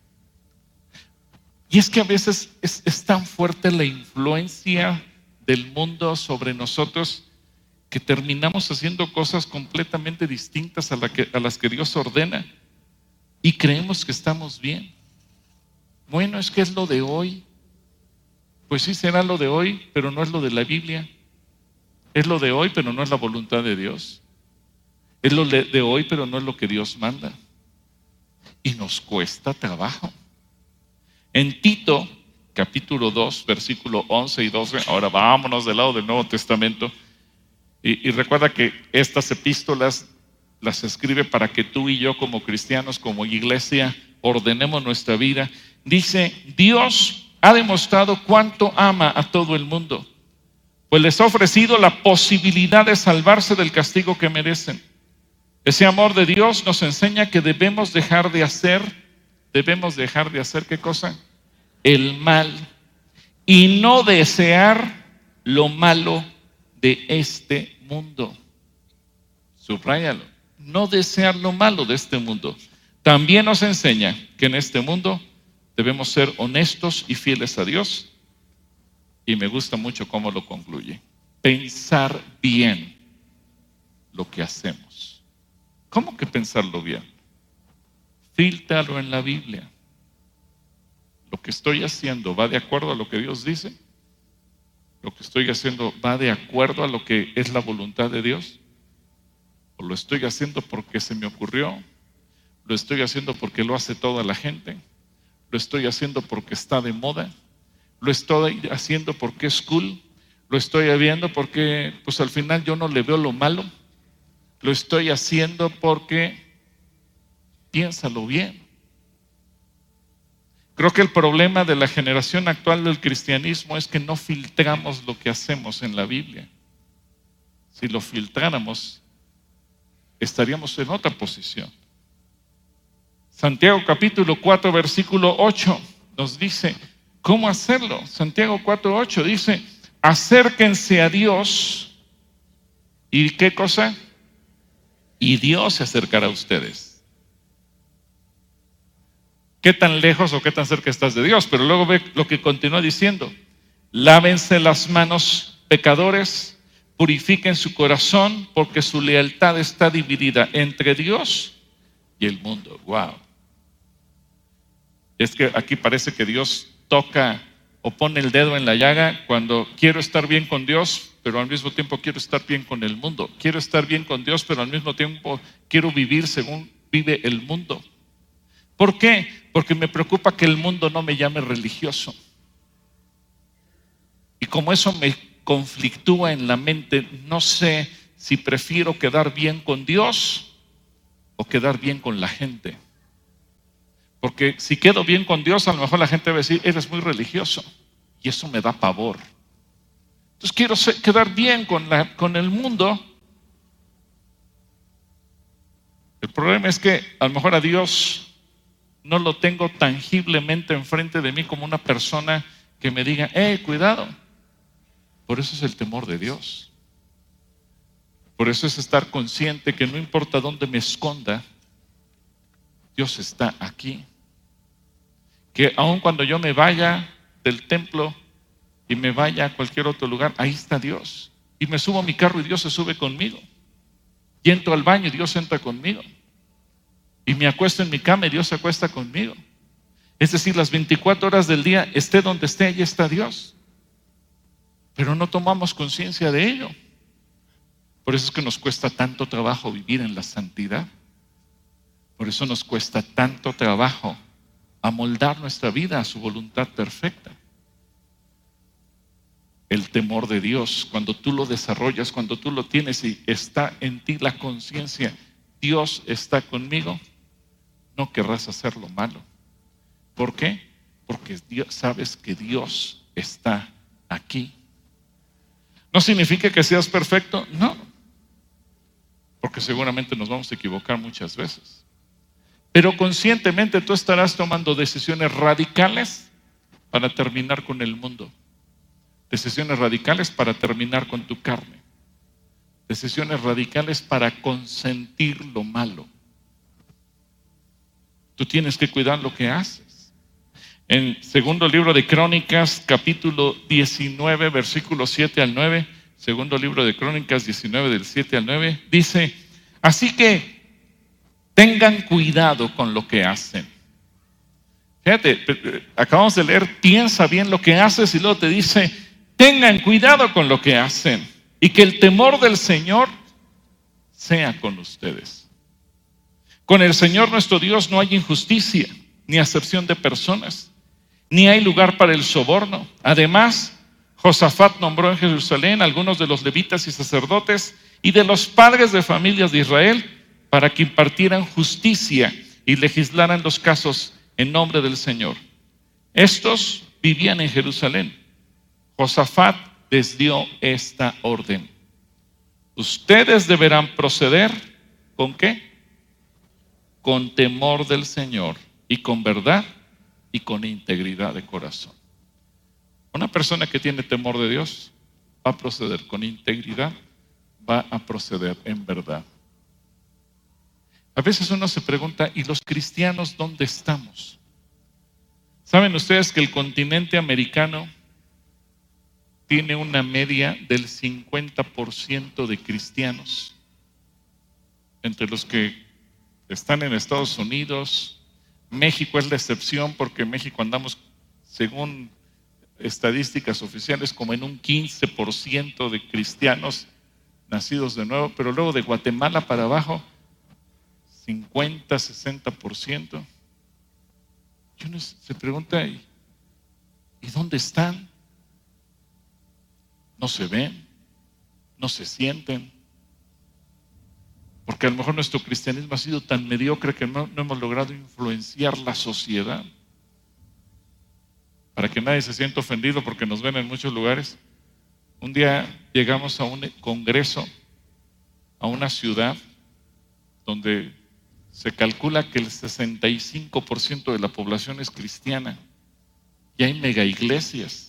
Y es que a veces es tan fuerte la influencia del mundo sobre nosotros que terminamos haciendo cosas completamente distintas a las que Dios ordena y creemos que estamos bien. Bueno, es que es lo de hoy. Pues sí será lo de hoy, pero no es lo de la Biblia. Es lo de hoy, pero no es la voluntad de Dios. Es lo de hoy, pero no es lo que Dios manda. Y nos cuesta trabajo. En Tito, capítulo 2, versículo 11 y 12, ahora vámonos del lado del Nuevo Testamento. Y recuerda que estas epístolas las escribe para que tú y yo como cristianos, como iglesia, ordenemos nuestra vida. Dice, Dios ha demostrado cuánto ama a todo el mundo, pues les ha ofrecido la posibilidad de salvarse del castigo que merecen. Ese amor de Dios nos enseña que debemos dejar de hacer, ¿qué cosa? El mal, y no desear lo malo de este mundo. Subráyalo. No desear lo malo de este mundo. También nos enseña que en este mundo debemos ser honestos y fieles a Dios. Y me gusta mucho cómo lo concluye. Pensar bien lo que hacemos. ¿Cómo que pensarlo bien? Fíltralo en la Biblia. ¿Lo que estoy haciendo va de acuerdo a lo que Dios dice? ¿Lo que estoy haciendo va de acuerdo a lo que es la voluntad de Dios? ¿O lo estoy haciendo porque se me ocurrió? ¿Lo estoy haciendo porque lo hace toda la gente? ¿Lo estoy haciendo porque está de moda? ¿Lo estoy haciendo porque es cool? ¿Lo estoy haciendo porque pues al final yo no le veo lo malo? ¿Lo estoy haciendo porque piénsalo bien? Creo que el problema de la generación actual del cristianismo es que no filtramos lo que hacemos en la Biblia. Si lo filtráramos, estaríamos en otra posición. Santiago capítulo 4, versículo 8 nos dice, ¿cómo hacerlo? Santiago 4, 8 dice, acérquense a Dios. ¿Y qué cosa? y Dios se acercará a ustedes. ¿Qué tan lejos o qué tan cerca estás de Dios? Pero luego ve lo que continúa diciendo. Lávense las manos, pecadores, purifiquen su corazón, porque su lealtad está dividida entre Dios y el mundo. Wow. Es que aquí parece que Dios toca o pone el dedo en la llaga cuando quiero estar bien con Dios, pero al mismo tiempo quiero estar bien con el mundo. Quiero estar bien con Dios, pero al mismo tiempo quiero vivir según vive el mundo. ¿Por qué? Porque me preocupa que el mundo no me llame religioso. Y como eso me conflictúa en la mente, no sé si prefiero quedar bien con Dios o quedar bien con la gente. Porque si quedo bien con Dios, a lo mejor la gente va a decir, eres muy religioso. Y eso me da pavor. Entonces quiero quedar bien con el mundo. El problema es que a lo mejor a Dios no lo tengo tangiblemente enfrente de mí como una persona que me diga, cuidado. Por eso es el temor de Dios. Por eso es estar consciente que no importa dónde me esconda, Dios está aquí. Que aun cuando yo me vaya del templo y me vaya a cualquier otro lugar, ahí está Dios. Y me subo a mi carro y Dios se sube conmigo. Y entro al baño y Dios entra conmigo. Y me acuesto en mi cama y Dios se acuesta conmigo. Es decir, las 24 horas del día, esté donde esté, allí está Dios. Pero no tomamos conciencia de ello. Por eso es que nos cuesta tanto trabajo vivir en la santidad. Por eso nos cuesta tanto trabajo amoldar nuestra vida a su voluntad perfecta. El temor de Dios, cuando tú lo desarrollas, cuando tú lo tienes y está en ti la conciencia, Dios está conmigo, no querrás hacer lo malo. ¿Por qué? Porque sabes que Dios está aquí. ¿No significa que seas perfecto? No, porque seguramente nos vamos a equivocar muchas veces. Pero conscientemente tú estarás tomando decisiones radicales para terminar con el mundo. Decisiones radicales para terminar con tu carne. Decisiones radicales para consentir lo malo. Tú tienes que cuidar lo que haces. En segundo libro de Crónicas, capítulo 19, versículos 7 al 9, segundo libro de Crónicas 19, del 7 al 9, dice, así que tengan cuidado con lo que hacen. Fíjate, acabamos de leer, piensa bien lo que haces y luego te dice, tengan cuidado con lo que hacen y que el temor del Señor sea con ustedes. Con el Señor nuestro Dios no hay injusticia, ni acepción de personas, ni hay lugar para el soborno. Además, Josafat nombró en Jerusalén algunos de los levitas y sacerdotes y de los padres de familias de Israel para que impartieran justicia y legislaran los casos en nombre del Señor. Estos vivían en Jerusalén. Josafat les dio esta orden. Ustedes deberán proceder ¿con qué? Con temor del Señor y con verdad y con integridad de corazón. Una persona que tiene temor de Dios va a proceder con integridad, va a proceder en verdad. A veces uno se pregunta, ¿y los cristianos dónde estamos? ¿Saben ustedes que el continente americano tiene una media del 50% de cristianos? Entre los que están en Estados Unidos, México es la excepción porque en México andamos, según estadísticas oficiales, como en un 15% de cristianos nacidos de nuevo, pero luego de Guatemala para abajo, 50, 60%. Y uno se pregunta, ¿y dónde están? No se ven, no se sienten, porque a lo mejor nuestro cristianismo ha sido tan mediocre que no hemos logrado influenciar la sociedad. Para que nadie se sienta ofendido porque nos ven en muchos lugares. Un día llegamos a un congreso, a una ciudad donde se calcula que el 65% de la población es cristiana y hay mega iglesias.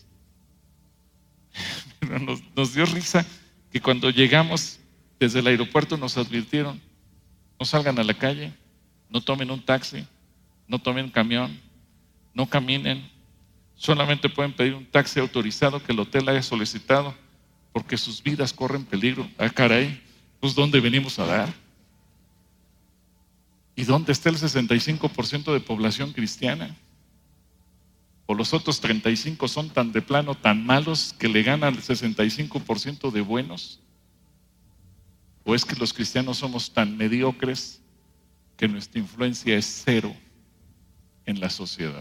Nos dio risa que cuando llegamos desde el aeropuerto nos advirtieron, No salgan a la calle, no tomen un taxi, no tomen un camión, no caminen. Solamente pueden pedir un taxi autorizado que el hotel haya solicitado, porque sus vidas corren peligro. Ah, caray, pues ¿dónde venimos a dar? ¿Y dónde está el 65% de población cristiana? ¿O los otros 35 son tan de plano, tan malos, que le ganan el 65% de buenos? ¿O es que los cristianos somos tan mediocres que nuestra influencia es cero en la sociedad?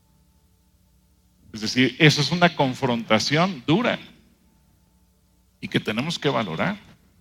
Es decir, eso es una confrontación dura y que tenemos que valorar.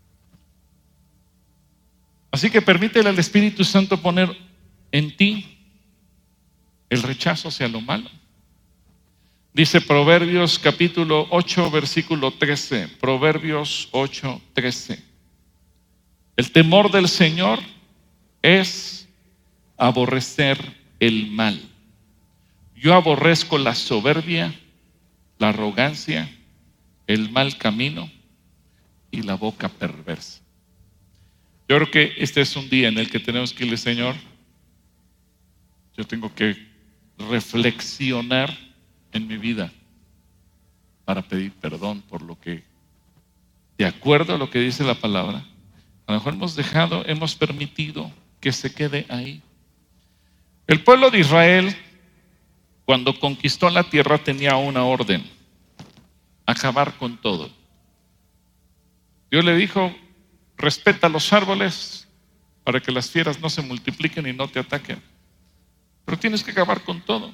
Así que permítele al Espíritu Santo poner en ti el rechazo hacia lo malo. Dice Proverbios capítulo 8, versículo 13. Proverbios 8, 13. El temor del Señor es aborrecer el mal. Yo aborrezco la soberbia, la arrogancia, el mal camino y la boca perversa. Yo creo que este es un día en el que tenemos que decirle, Señor, yo tengo que reflexionar en mi vida para pedir perdón por lo que, de acuerdo a lo que dice la palabra, a lo mejor hemos permitido que se quede ahí. El pueblo de Israel, cuando conquistó la tierra, tenía una orden: acabar con todo. Dios le dijo: respeta los árboles para que las fieras no se multipliquen y no te ataquen, pero tienes que acabar con todo.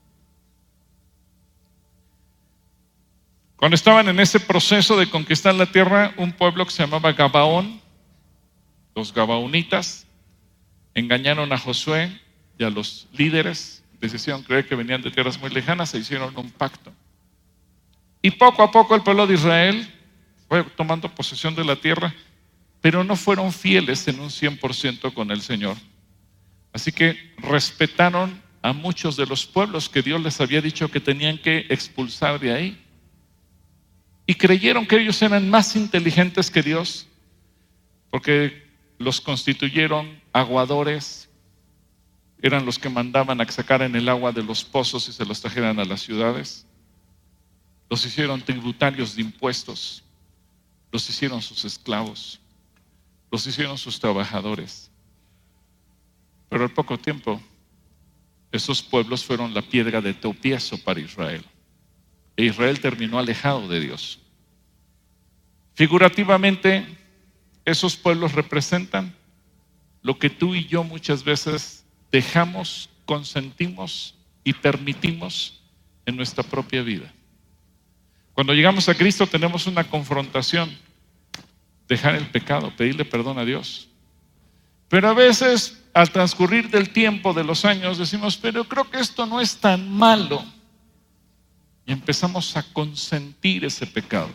Cuando estaban en ese proceso de conquistar la tierra, un pueblo que se llamaba Gabaón, los gabaonitas, engañaron a Josué y a los líderes, les hicieron creer que venían de tierras muy lejanas, se hicieron un pacto. Y poco a poco el pueblo de Israel fue tomando posesión de la tierra, pero no fueron fieles en un 100% con el Señor. Así que respetaron a muchos de los pueblos que Dios les había dicho que tenían que expulsar de ahí. Y creyeron que ellos eran más inteligentes que Dios, porque los constituyeron aguadores, eran los que mandaban a que sacaran el agua de los pozos y se los trajeran a las ciudades. Los hicieron tributarios de impuestos, los hicieron sus esclavos, los hicieron sus trabajadores. Pero al poco tiempo, esos pueblos fueron la piedra de tropiezo para Israel. E Israel terminó alejado de Dios. Figurativamente, esos pueblos representan lo que tú y yo muchas veces dejamos, consentimos y permitimos en nuestra propia vida. Cuando llegamos a Cristo tenemos una confrontación: dejar el pecado, pedirle perdón a Dios. Pero a veces, al transcurrir del tiempo, de los años, decimos: pero creo que esto no es tan malo. Y empezamos a consentir ese pecado.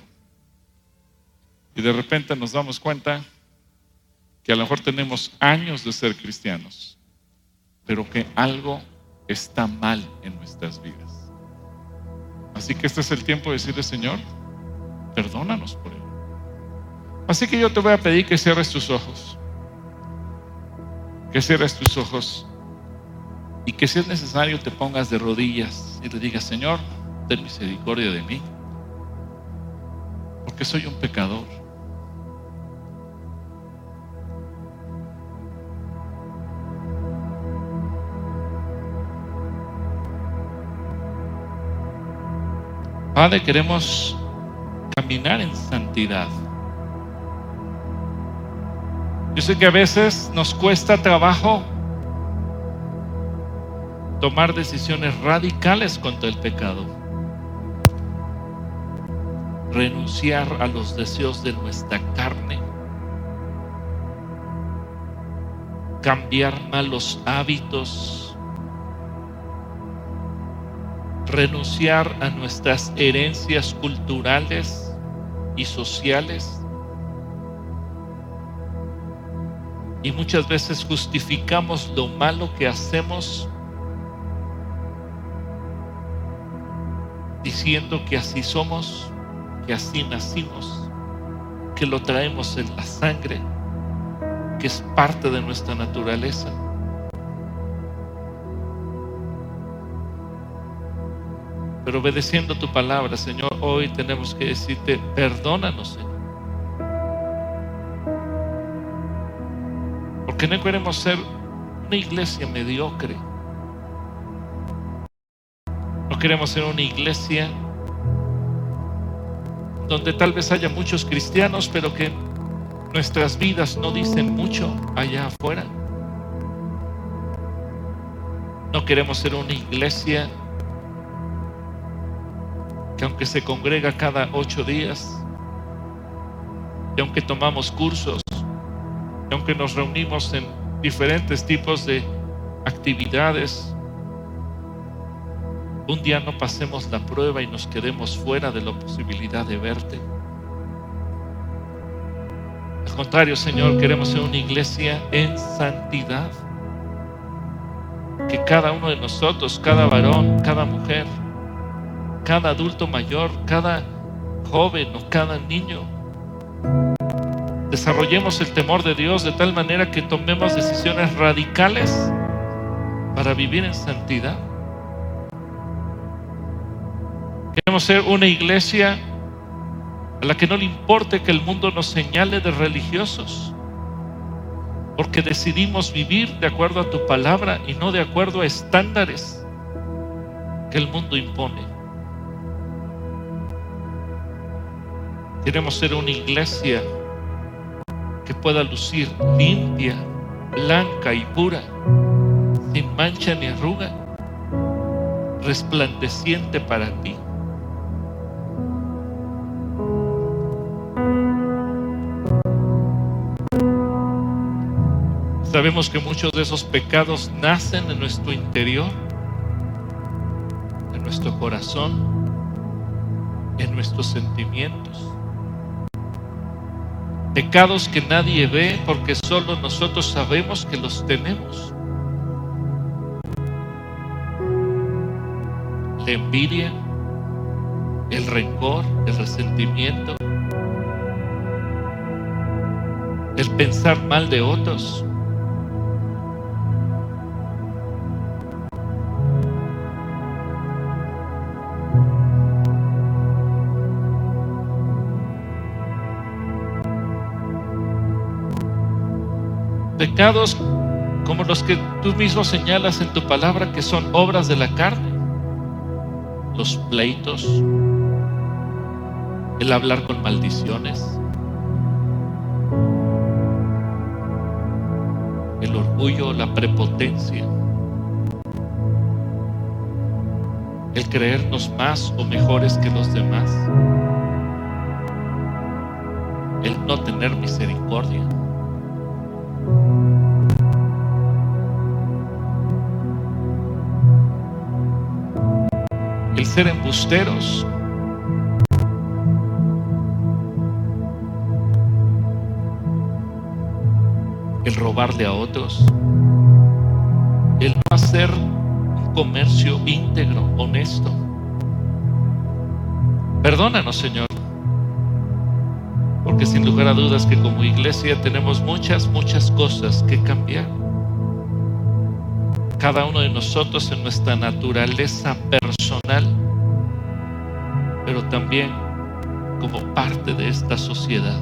Y de repente nos damos cuenta que a lo mejor tenemos años de ser cristianos, pero que algo está mal en nuestras vidas. Así que este es el tiempo de decirle: Señor, perdónanos por ello. Así que yo te voy a pedir que cierres tus ojos. Que cierres tus ojos y que, si es necesario, te pongas de rodillas y le digas: Señor, ten misericordia de mí, porque soy un pecador. Padre, queremos caminar en santidad. Yo sé que a veces nos cuesta trabajo tomar decisiones radicales contra el pecado, renunciar a los deseos de nuestra carne, cambiar malos hábitos, renunciar a nuestras herencias culturales y sociales. Y muchas veces justificamos lo malo que hacemos diciendo que así somos, que así nacimos, que lo traemos en la sangre, que es parte de nuestra naturaleza. Pero obedeciendo tu palabra, Señor, hoy tenemos que decirte, perdónanos, Señor. Porque no queremos ser una iglesia mediocre. No queremos ser una iglesia donde tal vez haya muchos cristianos, pero que nuestras vidas no dicen mucho allá afuera. No queremos ser una iglesia que aunque se congrega cada 8 días, y aunque tomamos cursos, y aunque nos reunimos en diferentes tipos de actividades, un día no pasemos la prueba y nos quedemos fuera de la posibilidad de verte. Al contrario, Señor, queremos ser una iglesia en santidad. Que cada uno de nosotros, cada varón, cada mujer, cada adulto mayor, cada joven o cada niño, desarrollemos el temor de Dios de tal manera que tomemos decisiones radicales para vivir en santidad. Queremos ser una iglesia a la que no le importe que el mundo nos señale de religiosos, porque decidimos vivir de acuerdo a tu palabra y no de acuerdo a estándares que el mundo impone. Queremos ser una iglesia que pueda lucir limpia, blanca y pura, sin mancha ni arruga, resplandeciente para ti. Sabemos que muchos de esos pecados nacen en nuestro interior, en nuestro corazón, en nuestros sentimientos. Pecados que nadie ve porque solo nosotros sabemos que los tenemos. La envidia, el rencor, el resentimiento, el pensar mal de otros. Pecados como los que tú mismo señalas en tu palabra, que son obras de la carne. Los pleitos, el hablar con maldiciones, el orgullo, la prepotencia, el creernos más o mejores que los demás, el no tener misericordia. El ser embusteros, el robarle a otros, el no hacer un comercio íntegro, honesto. Perdónanos, Señor, porque sin lugar a dudas que como iglesia tenemos muchas cosas que cambiar. Cada uno de nosotros en nuestra naturaleza personal, pero también como parte de esta sociedad.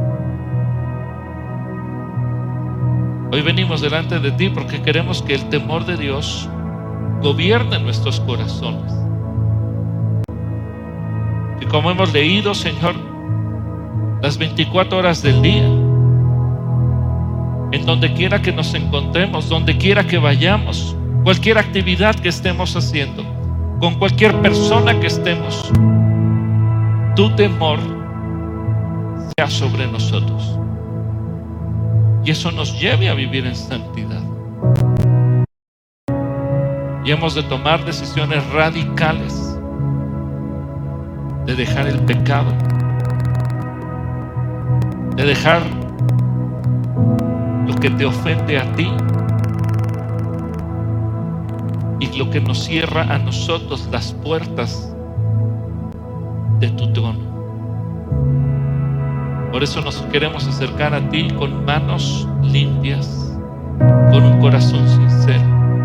Hoy venimos delante de ti porque queremos que el temor de Dios gobierne nuestros corazones. Y como hemos leído, Señor, las 24 horas del día, en donde quiera que nos encontremos, donde quiera que vayamos, cualquier actividad que estemos haciendo, con cualquier persona que estemos, tu temor sea sobre nosotros. Y eso nos lleve a vivir en santidad. Y hemos de tomar decisiones radicales de dejar el pecado, de dejar lo que te ofende a ti y lo que nos cierra a nosotros las puertas de tu trono. Por eso nos queremos acercar a ti con manos limpias, con un corazón sincero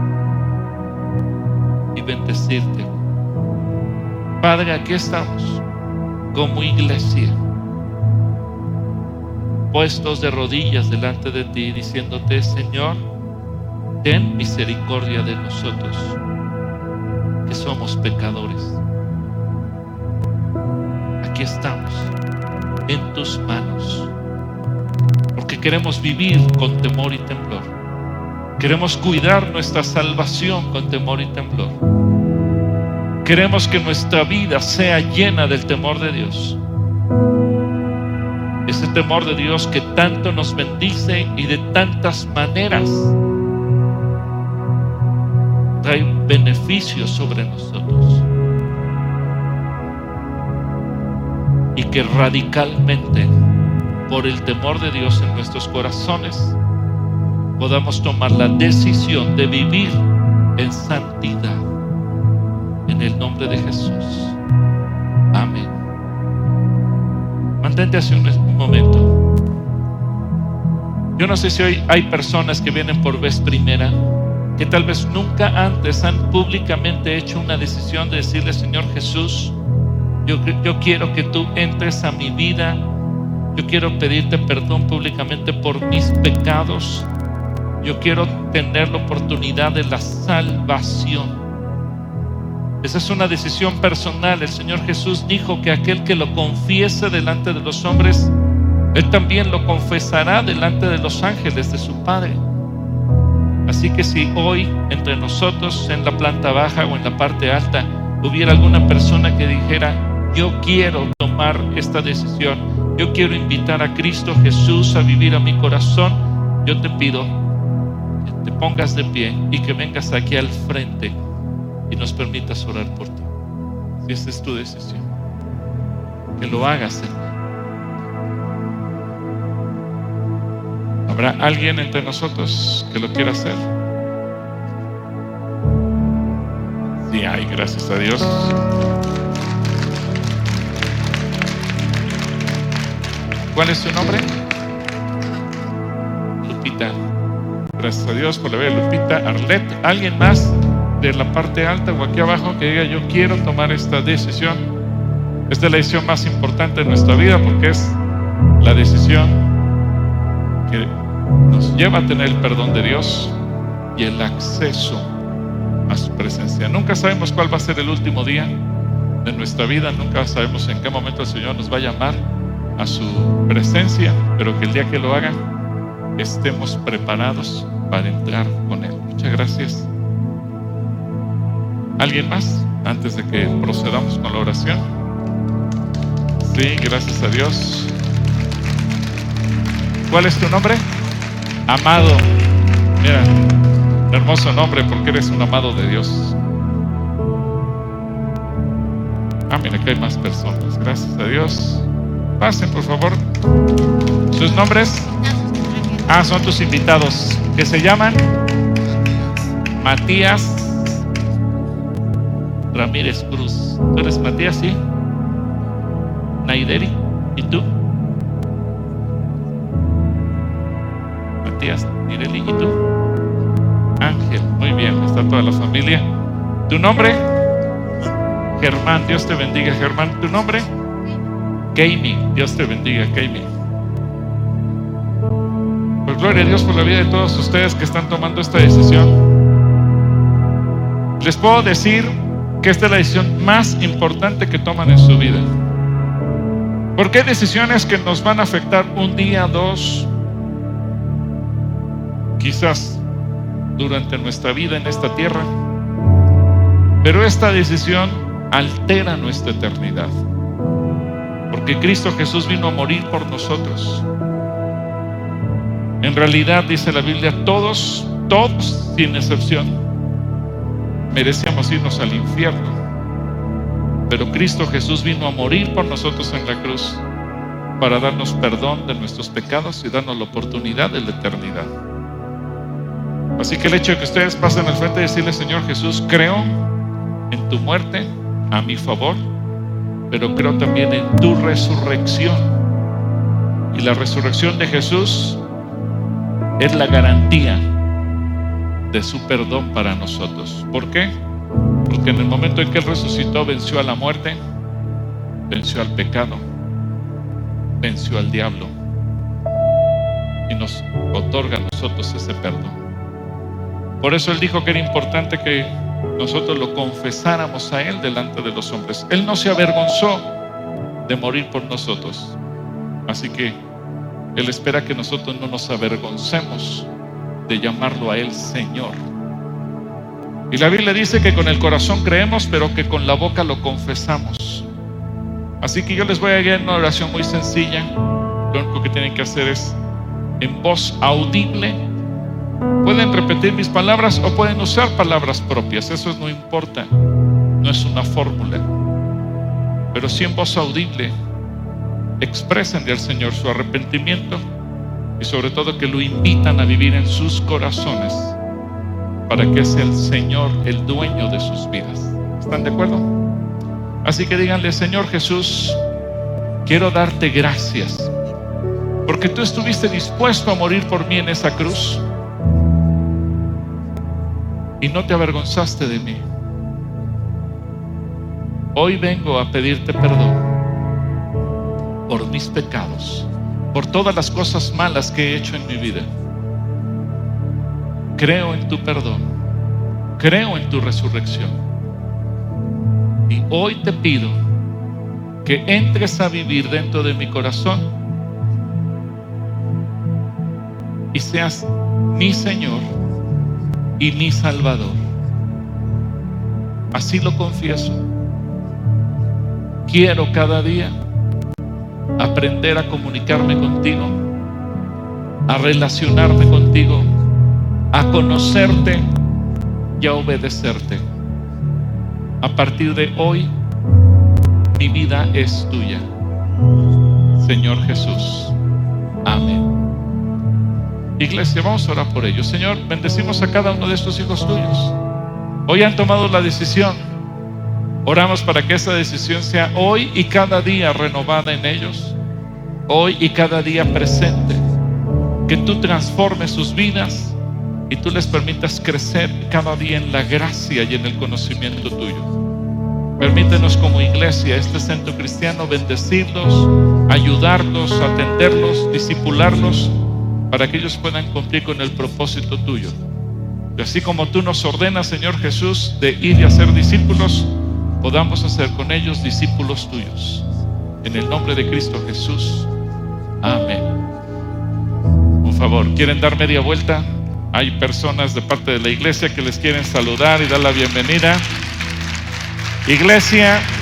y bendecirte. Padre, aquí estamos como iglesia, puestos de rodillas delante de ti, diciéndote: Señor, ten misericordia de nosotros, que somos pecadores. Aquí estamos en tus manos, porque queremos vivir con temor y temblor. Queremos cuidar nuestra salvación con temor y temblor. Queremos que nuestra vida sea llena del temor de Dios. Ese temor de Dios que tanto nos bendice y de tantas maneras trae beneficios sobre nosotros. Y que radicalmente, por el temor de Dios en nuestros corazones, podamos tomar la decisión de vivir en santidad. En el nombre de Jesús. Amén. Mantente así un momento. Yo no sé si hoy hay personas que vienen por vez primera, que tal vez nunca antes han públicamente hecho una decisión de decirle: Señor Jesús, yo quiero que tú entres a mi vida. Yo quiero pedirte perdón públicamente por mis pecados. Yo quiero tener la oportunidad de la salvación. Esa es una decisión personal. El Señor Jesús dijo que aquel que lo confiese delante de los hombres, Él también lo confesará delante de los ángeles de su Padre. Así que si hoy entre nosotros, en la planta baja o en la parte alta, hubiera alguna persona que dijera: yo quiero tomar esta decisión, yo quiero invitar a Cristo Jesús a vivir a mi corazón, yo te pido que te pongas de pie y que vengas aquí al frente y nos permitas orar por ti. Si esta es tu decisión, que lo hagas, hermano. ¿Habrá alguien entre nosotros que lo quiera hacer? Sí hay, gracias a Dios. ¿Cuál es su nombre? Lupita. Gracias a Dios por la vida de Lupita. Arlette. ¿Alguien más de la parte alta o aquí abajo que diga: yo quiero tomar esta decisión? Esta es la decisión más importante de nuestra vida, porque es la decisión que nos lleva a tener el perdón de Dios y el acceso a su presencia. Nunca sabemos cuál va a ser el último día de nuestra vida, nunca sabemos en qué momento el Señor nos va a llamar a su presencia, pero que el día que lo haga estemos preparados para entrar con Él. Muchas gracias. ¿Alguien más antes de que procedamos con la oración? Sí, gracias a Dios. ¿Cuál es tu nombre? Amado. Mira, hermoso nombre, porque eres un amado de Dios. Mira que hay más personas. Gracias a Dios. Pasen, por favor. ¿Sus nombres? Son tus invitados, que se llaman Matías Ramírez Cruz. ¿Tú eres Matías? Sí. Naideri. ¿Y tú? Matías, Nireli. ¿Y tú? Ángel. Muy bien, está toda la familia. ¿Tu nombre? Germán. Dios te bendiga, Germán. ¿Tu nombre? Keimi. Dios te bendiga, Keimi. Pues gloria a Dios por la vida de todos ustedes que están tomando esta decisión. Les puedo decir que esta es la decisión más importante que toman en su vida, porque hay decisiones que nos van a afectar un día, dos, quizás durante nuestra vida en esta tierra, pero esta decisión altera nuestra eternidad, porque Cristo Jesús vino a morir por nosotros. En realidad, dice la Biblia, todos sin excepción merecíamos irnos al infierno, pero Cristo Jesús vino a morir por nosotros en la cruz para darnos perdón de nuestros pecados y darnos la oportunidad de la eternidad. Así que el hecho de que ustedes pasen al frente y decirle: Señor Jesús, creo en tu muerte a mi favor, pero creo también en tu resurrección Y la resurrección de Jesús es la garantía de su perdón para nosotros. ¿Por qué? Porque en el momento en que Él resucitó, venció a la muerte, venció al pecado, venció al diablo y nos otorga a nosotros ese perdón. Por eso Él dijo que era importante que nosotros lo confesáramos a Él delante de los hombres. Él no se avergonzó de morir por nosotros. Así que Él espera que nosotros no nos avergoncemos de llamarlo a Él Señor. Y la Biblia dice que con el corazón creemos, pero que con la boca lo confesamos. Así que yo les voy a guiar en una oración muy sencilla. Lo único que tienen que hacer es en voz audible. Pueden repetir mis palabras o pueden usar palabras propias. Eso no importa. No es una fórmula. Pero sí en voz audible expresen al Señor su arrepentimiento y sobre todo que lo invitan a vivir en sus corazones para que sea el Señor el dueño de sus vidas. ¿Están de acuerdo? Así que díganle: Señor Jesús, quiero darte gracias porque tú estuviste dispuesto a morir por mí en esa cruz y no te avergonzaste de mí. Hoy vengo a pedirte perdón por mis pecados, por todas las cosas malas que he hecho en mi vida. Creo en tu perdón, creo en tu resurrección. Y hoy te pido que entres a vivir dentro de mi corazón y seas mi Señor y mi Salvador. Así lo confieso. Quiero cada día aprender a comunicarme contigo, a relacionarme contigo, a conocerte y a obedecerte. A partir de hoy, mi vida es tuya, Señor Jesús. Amén. Iglesia, vamos a orar por ellos. Señor, bendecimos a cada uno de estos hijos tuyos. Hoy han tomado la decisión. Oramos para que esa decisión sea hoy y cada día renovada en ellos, hoy y cada día presente. Que tú transformes sus vidas y tú les permitas crecer cada día en la gracia y en el conocimiento tuyo. Permítenos como iglesia, este centro cristiano, bendecirlos, ayudarlos, atenderlos, discipularlos, para que ellos puedan cumplir con el propósito tuyo. Y así como tú nos ordenas, Señor Jesús, de ir y hacer discípulos, podamos hacer con ellos discípulos tuyos. En el nombre de Cristo Jesús. Amén. Por favor, ¿quieren dar media vuelta? Hay personas de parte de la iglesia que les quieren saludar y dar la bienvenida. Iglesia,